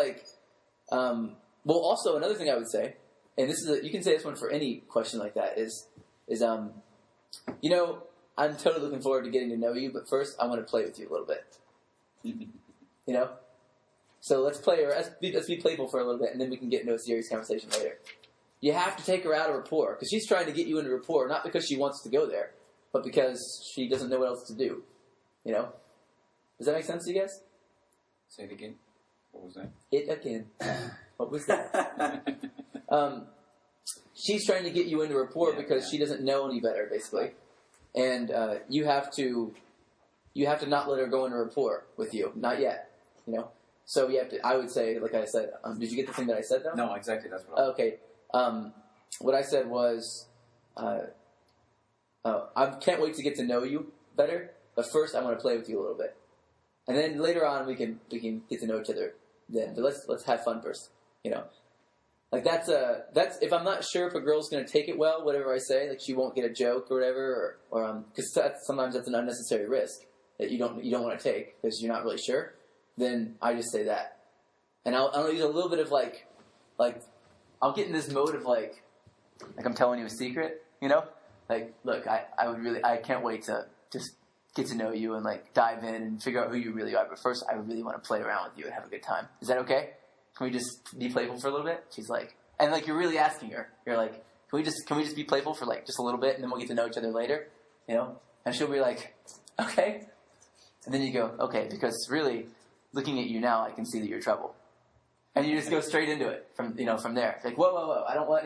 also another thing I would say, and this is you can say this one for any question like that is you know, I'm totally looking forward to getting to know you, but first I want to play with you a little bit. You know? So let's be playful for a little bit, and then we can get into a serious conversation later. You have to take her out of rapport, because she's trying to get you into rapport, not because she wants to go there, but because she doesn't know what else to do. You know? Does that make sense to you guys? Say it again. What was that? It again. What was that? She's trying to get you into rapport because she doesn't know any better, basically. And you have to not let her go into rapport with you. Not yet. You know? So you have to, I would say, like I said, did you get the thing that I said though? No, exactly, that's what Okay. What I said was, I can't wait to get to know you better, but first I want to play with you a little bit. And then later on we can get to know each other then. But let's have fun first. You know? Like that's if I'm not sure if a girl's gonna take it well, whatever I say, like she won't get a joke or whatever, or because sometimes that's an unnecessary risk that you don't want to take because you're not really sure. Then I just say that, and I'll use a little bit of like I'll get in this mode of like I'm telling you a secret, you know, like look, I can't wait to just get to know you and like dive in and figure out who you really are. But first, I really want to play around with you and have a good time. Is that okay? Can we just be playful for a little bit? She's like, and like you're really asking her. You're like, can we just be playful for like just a little bit, and then we'll get to know each other later, you know? And she'll be like, okay. And then you go, okay, because really, looking at you now, I can see that you're trouble. And you just go straight into it from there. It's like, whoa, I don't want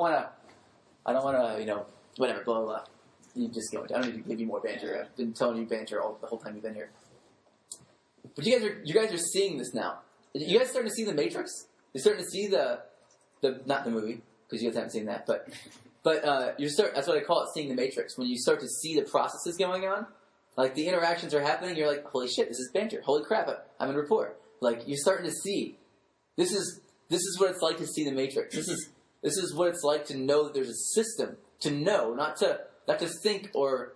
to, whatever, blah, blah, blah. You just go. I don't need to give you more banter. I've been telling you banter the whole time you've been here. But you guys are seeing this now. You guys starting to see the Matrix? You're starting to see the not the movie, because you guys haven't seen that, but that's what I call it, seeing the Matrix. When you start to see the processes going on, like the interactions are happening, you're like, holy shit, this is banter. Holy crap, I'm in rapport. Like you're starting to see. This is what it's like to see the Matrix. This is what it's like to know that there's a system. To know, not to think or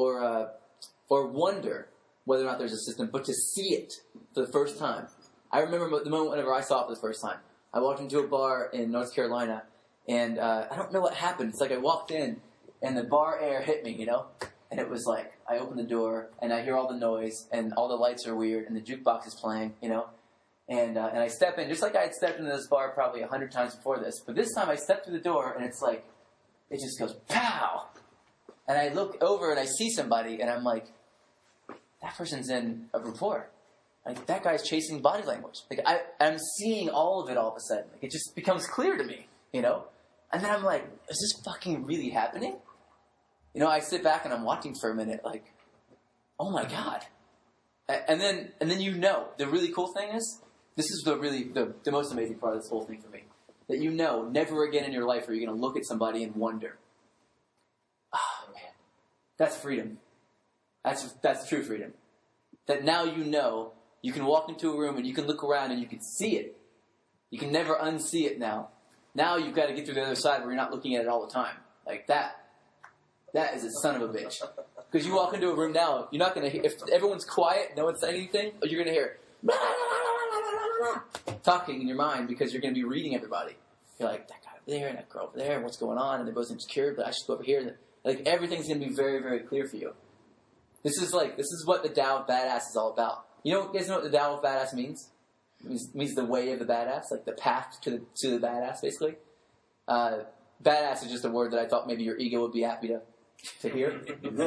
wonder whether or not there's a system, but to see it for the first time. I remember the moment whenever I saw it for the first time. I walked into a bar in North Carolina, and I don't know what happened. It's like I walked in, and the bar air hit me, and it was like I opened the door, and I hear all the noise, and all the lights are weird, and the jukebox is playing, and I step in, just like I had stepped into this bar probably 100 times before this, but this time I step through the door, and it's like, it just goes, pow! And I look over, and I see somebody, and I'm like, that person's in a rapport. Like, that guy's chasing body language. Like, I'm seeing all of it all of a sudden. Like, it just becomes clear to me, And then I'm like, is this fucking really happening? I sit back and I'm watching for a minute, like, oh my God. And then the really cool thing is, this is the most amazing part of this whole thing for me. That never again in your life are you going to look at somebody and wonder. Oh, man. That's freedom. That's true freedom. That now you can walk into a room and you can look around and you can see it. You can never unsee it now. Now you've got to get through the other side where you're not looking at it all the time. Like that. That is a son of a bitch. Because you walk into a room now, you're not going to hear, if everyone's quiet, no one's saying anything, you're going to hear blah, blah, blah, blah, talking in your mind because you're going to be reading everybody. You're like, that guy over there and that girl over there, and what's going on, and they're both insecure, but I should go over here. Like, everything's going to be very, very clear for you. This is what the Tao of Badass is all about. You guys know what the Tao of Badass means? It means the way of the badass, like the path to the badass, basically. Badass is just a word that I thought maybe your ego would be happy to hear.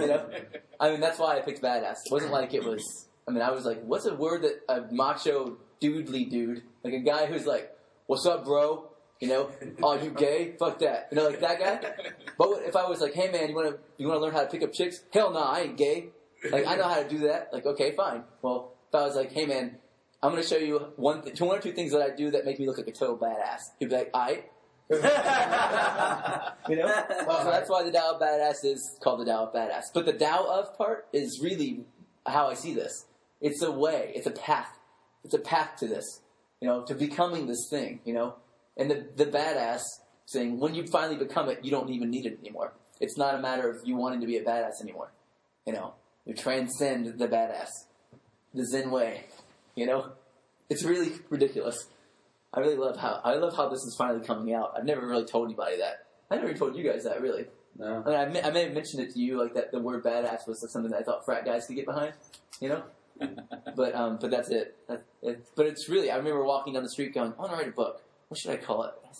I mean, that's why I picked badass. It wasn't like it was. I mean, I was like, what's a word that a macho dudely dude, like a guy who's like, what's up, bro? Oh, you gay? Fuck that. Like that guy. But if I was like, hey man, you want to learn how to pick up chicks? Hell no, I ain't gay. Like I know how to do that. Like okay, fine. Well, if I was like, hey man, I'm going to show you one or two things that I do that make me look like a total badass. He'd be like, aight. So that's why the Tao of Badass is called the Tao of Badass. But the Tao of part is really how I see this. It's a way. It's a path. It's a path to this. To becoming this thing. And the badass thing, when you finally become it, you don't even need it anymore. It's not a matter of you wanting to be a badass anymore. You transcend the badass. The Zen way. It's really ridiculous. I love how this is finally coming out. I've never really told anybody that. I never told you guys that, really. No. I mean, I may have mentioned it to you, like that the word badass was something that I thought frat guys could get behind, But that's it. But it's really, I remember walking down the street going, I want to write a book. What should I call it? I was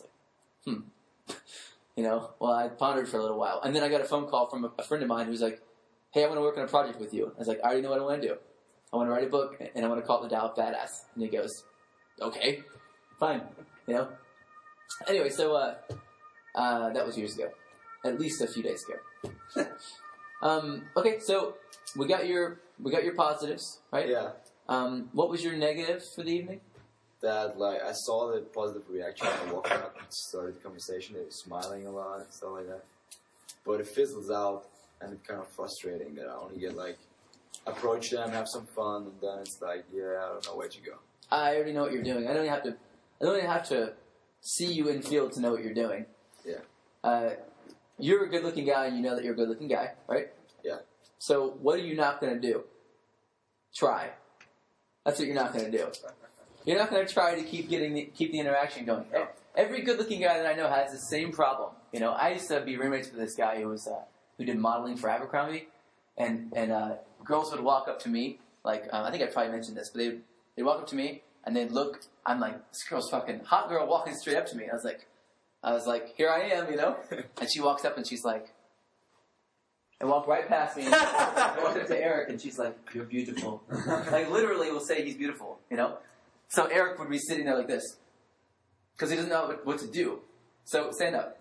like, Well, I pondered for a little while. And then I got a phone call from a friend of mine who was like, hey, I want to work on a project with you. I was like, I already know what I want to do. I want to write a book, and I want to call it the Tao of Badass. And he goes, okay, fine, Anyway, so that was years ago, at least a few days ago. Okay, so we got your positives, right? Yeah. What was your negative for the evening? That I saw the positive reaction when I walked up and started the conversation. They were smiling a lot and stuff like that. But it fizzles out, and it's kind of frustrating that I only get approach them, have some fun, and then it's like, yeah, I don't know where to go. I already know what you're doing. I don't even have to see you in field to know what you're doing. Yeah. You're a good-looking guy, and you know that you're a good-looking guy, right? Yeah. So what are you not going to do? Try. That's what you're not going to do. You're not going to try to keep the interaction going. Every good-looking guy that I know has the same problem. I used to be roommates with this guy who did modeling for Abercrombie, and girls would walk up to me, like, I think I probably mentioned this, but they'd walk up to me, and they'd look, I'm like, this girl's fucking hot girl walking straight up to me. I was like, here I am, you know? And she walks up and she's like, and walked right past me, and I walked up to Eric, and she's like, you're beautiful. Like, literally will say he's beautiful, you know? So Eric would be sitting there like this, because he doesn't know what to do. So, stand up.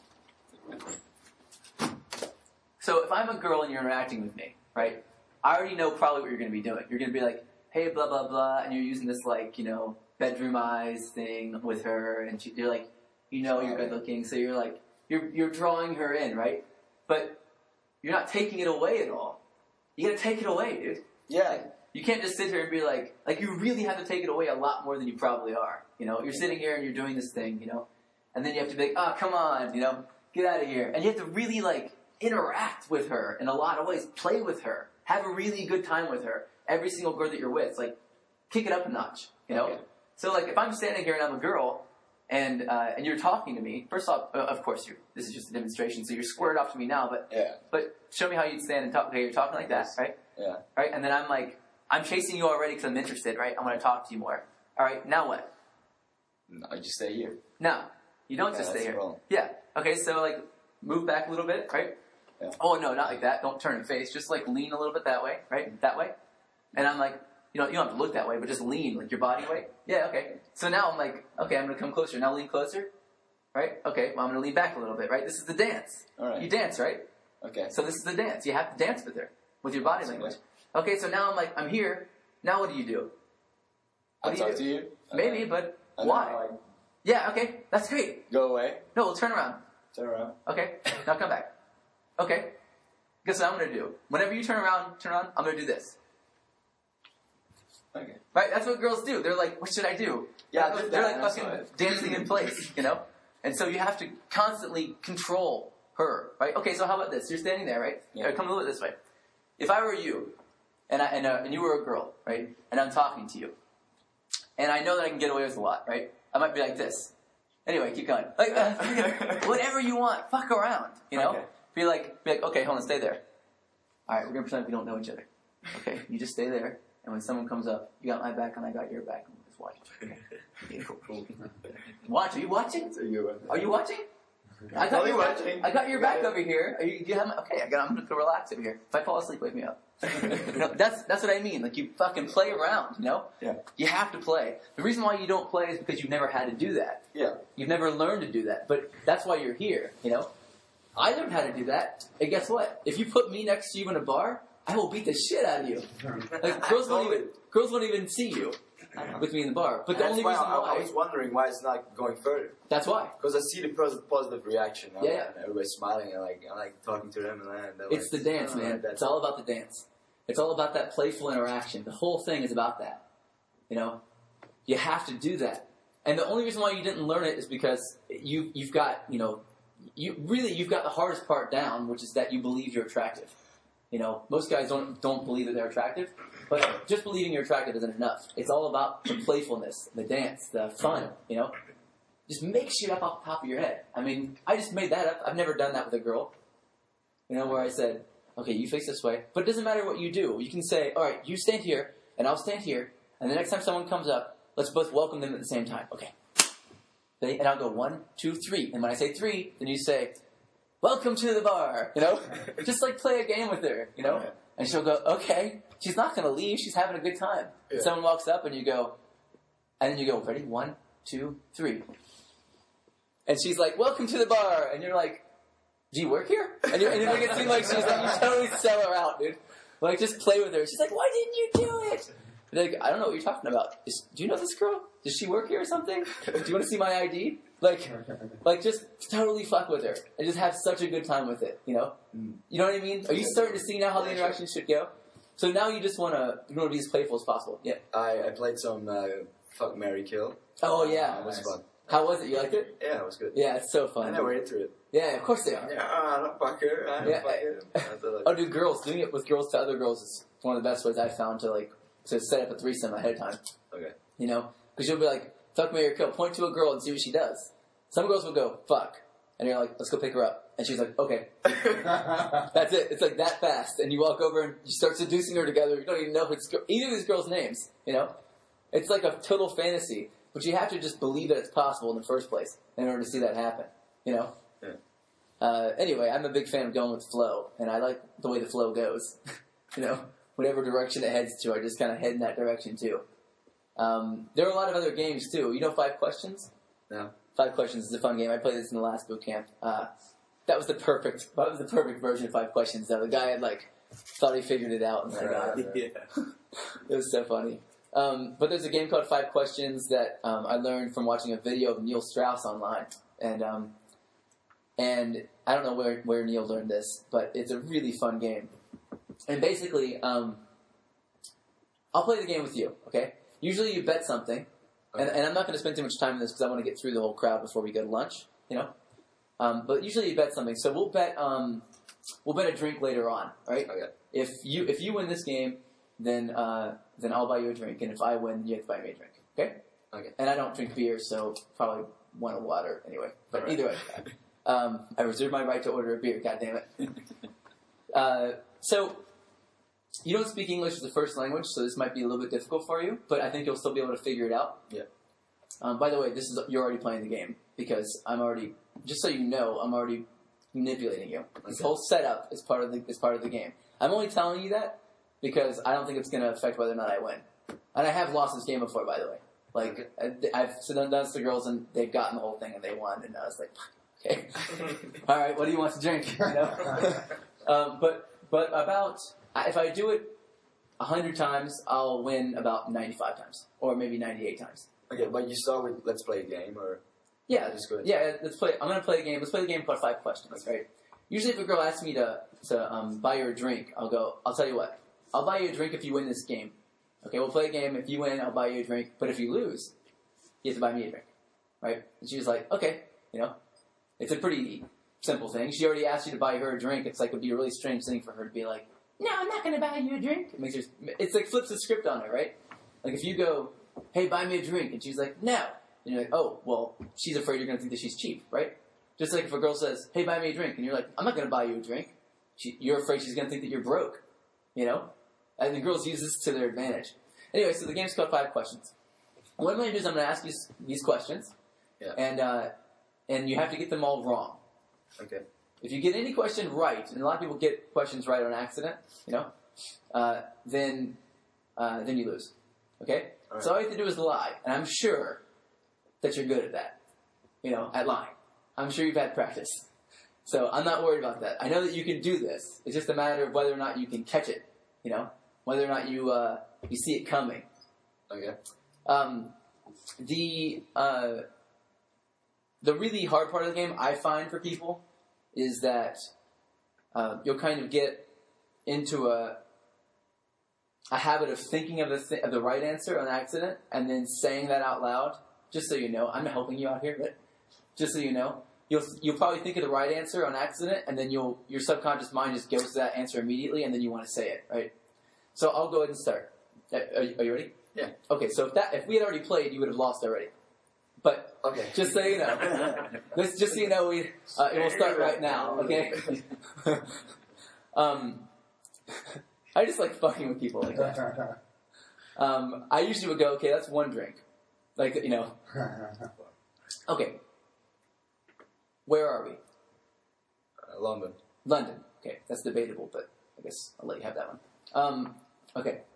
So, if I'm a girl and you're interacting with me, right, I already know probably what you're going to be doing. You're going to be like, hey, blah, blah, blah, and you're using this, like, you know, bedroom eyes thing with her, and you're like, you know you're good looking, so you're like, you're drawing her in, right? But you're not taking it away at all. You got to take it away, dude. Yeah. You can't just sit here and be like you really have to take it away a lot more than you probably are. You know, you're sitting here and you're doing this thing, you know, and then you have to be like, oh, come on, you know, get out of here. And you have to really, like, interact with her in a lot of ways. Play with her. Have a really good time with her. Every single girl that you're with, like, kick it up a notch, you know? Okay. So, like, if I'm standing here and I'm a girl, and you're talking to me, first off, of course, this is just a demonstration, so you're squared off to me now, but show me how you'd stand and talk. Okay, you're talking like that, right? Yeah. Right, and then I'm like, I'm chasing you already because I'm interested, right? I want to talk to you more. All right, now what? No, I just stay here. No, you don't just stay here. Wrong. Yeah. Okay, so, like, move back a little bit, right? Yeah. Oh, no, not like that. Don't turn and face. Just, like, lean a little bit that way, right? That way. And I'm like, you don't have to look that way, but just lean, like your body weight. Yeah, okay. So now I'm like, okay, I'm going to come closer. Now lean closer. Right? Okay, well, I'm going to lean back a little bit, right? This is the dance. All right. You dance, right? Okay. So this is the dance. You have to dance with her, with your body language. Okay, so now I'm like, I'm here. Now what do you do? I'll talk to you? Maybe, but why? Yeah, okay, that's great. Go away. No, we'll turn around. Turn around. Okay, now come back. Okay, guess what I'm going to do? Whenever you turn around, I'm going to do this. Okay. Right? That's what girls do. They're like, what should I do? Yeah, they're like fucking dancing in place, you know? And so you have to constantly control her, right? Okay, so how about this? You're standing there, right? Yeah. Come a little bit this way. If I were you, and you were a girl, right? And I'm talking to you, and I know that I can get away with a lot, right? I might be like this. Anyway, keep going. Like, whatever you want, fuck around, you know? Okay. Be like, okay, hold on, stay there. All right, we're gonna pretend we don't know each other. Okay, you just stay there. And when someone comes up, you got my back and I got your back, and we'll just watch. Okay, cool. Watch. Are you watching? Are you watching? I got your watching. I got your back over here. Do you have my, okay, I'm going to relax over here. If I fall asleep, wake me up. You know, that's what I mean. Like, you fucking play around, you know? Yeah. You have to play. The reason why you don't play is because you've never had to do that. Yeah. You've never learned to do that. But that's why you're here, you know? I learned how to do that. And guess what? If you put me next to you in a bar, I will beat the shit out of you. Like, girls won't even see you with me in the bar. But the only reason why I was wondering why it's not going further. That's why. Because I see the positive reaction. Yeah. And everybody's smiling and I'm like talking to them and they're It's the dance, man. It's all about the dance. It's all about that playful interaction. The whole thing is about that. You know? You have to do that. And the only reason why you didn't learn it is because you've got, you know, you've got the hardest part down, which is that you believe you're attractive. You know, most guys don't believe that they're attractive, but just believing you're attractive isn't enough. It's all about the playfulness, the dance, the fun, you know? Just make shit up off the top of your head. I mean, I just made that up. I've never done that with a girl. You know, where I said, okay, you face this way. But it doesn't matter what you do. You can say, all right, you stand here, and I'll stand here, and the next time someone comes up, let's both welcome them at the same time. Okay. And I'll go 1, 2, 3. And when I say 3, then you say, welcome to the bar, you know? Just like play a game with her, you know? And she'll go, okay. She's not going to leave. She's having a good time. Yeah. Someone walks up and you go, and then you go, ready? 1, 2, 3. And she's like, welcome to the bar. And you're like, do you work here? And you make it seem like she's like, you totally sell her out, dude. Like, just play with her. She's like, why didn't you do it? Like, I don't know what you're talking about. Do you know this girl? Does she work here or something? Do you want to see my ID? Like, just totally fuck with her and just have such a good time with it, you know? You know what I mean? Are you starting to see now how the interaction should go? So now you just want to be as playful as possible. Yeah. I played some Fuck, Marry, Kill. Oh, yeah. It was fun. How was it? You liked it? Yeah, it was good. Yeah, it's so fun. And they were into it. Yeah, of course they are. Yeah, I don't fuck her. I don't fuck her. Oh, dude, doing it with girls to other girls is one of the best ways I've found to set up a threesome ahead of time. Okay. You know? Because you'll be like, fuck, marry, or kill. Point to a girl and see what she does. Some girls will go, fuck. And you're like, let's go pick her up. And she's like, okay. That's it. It's like that fast. And you walk over and you start seducing her together. You don't even know either of these girls' names, you know? It's like a total fantasy. But you have to just believe that it's possible in the first place in order to see that happen, you know? Yeah. Anyway, I'm a big fan of going with flow. And I like the way the flow goes. You know? Whatever direction it heads to, I just kind of head in that direction, too. There are a lot of other games, too. You know 5 Questions? No. 5 Questions is a fun game. I played this in the last boot camp. That was the perfect version of 5 Questions, though. The guy had, thought he figured it out. And Yeah. It was so funny. But there's a game called 5 Questions that I learned from watching a video of Neil Strauss online. And I don't know where Neil learned this, but it's a really fun game. And basically, I'll play the game with you, okay? Usually you bet something, and I'm not going to spend too much time on this because I want to get through the whole crowd before we go to lunch, you know? But usually you bet something. So we'll bet a drink later on, right? Okay. If you win this game, then I'll buy you a drink, and if I win, you have to buy me a drink, okay? Okay. And I don't drink beer, so probably want a water anyway. But All right. either way, I reserve my right to order a beer. God damn it. So you don't speak English as a first language, so this might be a little bit difficult for you, but I think you'll still be able to figure it out. Yeah. By the way, you're already playing the game because just so you know, I'm already manipulating you. This whole setup is part of the game. I'm only telling you that because I don't think it's going to affect whether or not I win. And I have lost this game before, by the way. Like, I've done this to girls and they've gotten the whole thing and they won, and I was like, okay, all right, what do you want to drink? You know? But about if I do it 100 times, I'll win about 95 times, or maybe 98 times. Okay, but you start with let's play a game, or Yeah, just go. yeah. Let's play. I'm gonna play a game. Let's play the game called 5 Questions. Right. Usually, if a girl asks me to buy her a drink, I'll tell you what. I'll buy you a drink if you win this game. Okay, we'll play a game. If you win, I'll buy you a drink. But if you lose, you have to buy me a drink. Right? And she was like, okay, you know, it's a pretty simple thing. She already asked you to buy her a drink. It's like it'd be a really strange thing for her to be like, no, I'm not gonna buy you a drink. It's like flips the script on her, right? Like if you go, hey, buy me a drink, and she's like, no. And you're like, oh, well, she's afraid you're going to think that she's cheap, right? Just like if a girl says, hey, buy me a drink, and you're like, I'm not going to buy you a drink. You're afraid she's going to think that you're broke, you know? And the girls use this to their advantage. Anyway, so the game's called 5 Questions. What I'm going to do is I'm going to ask you these questions, and you have to get them all wrong. Okay. If you get any question right, and a lot of people get questions right on accident, you know, then you lose. Okay? All right. So all you have to do is lie, and I'm sure that you're good at that, you know, at lying. I'm sure you've had practice. So I'm not worried about that. I know that you can do this. It's just a matter of whether or not you can catch it, you know, whether or not you see it coming. Okay. The really hard part of the game, I find for people, is that you'll kind of get into a habit of thinking of the right answer on accident and then saying that out loud. Just so you know, I'm helping you out here, but just so you know, you'll probably think of the right answer on accident, and then your subconscious mind just goes to that answer immediately, and then you want to say it, right? So I'll go ahead and start. Are you ready? Yeah. Okay, so if we had already played, you would have lost already. But Okay. just so you know, just so you know, it will start right now. Okay. I just like fucking with people like that. I usually would go, okay, that's 1 drink. Like, you know. Okay. Where are we? London. London. Okay, that's debatable, but I guess I'll let you have that one. Okay.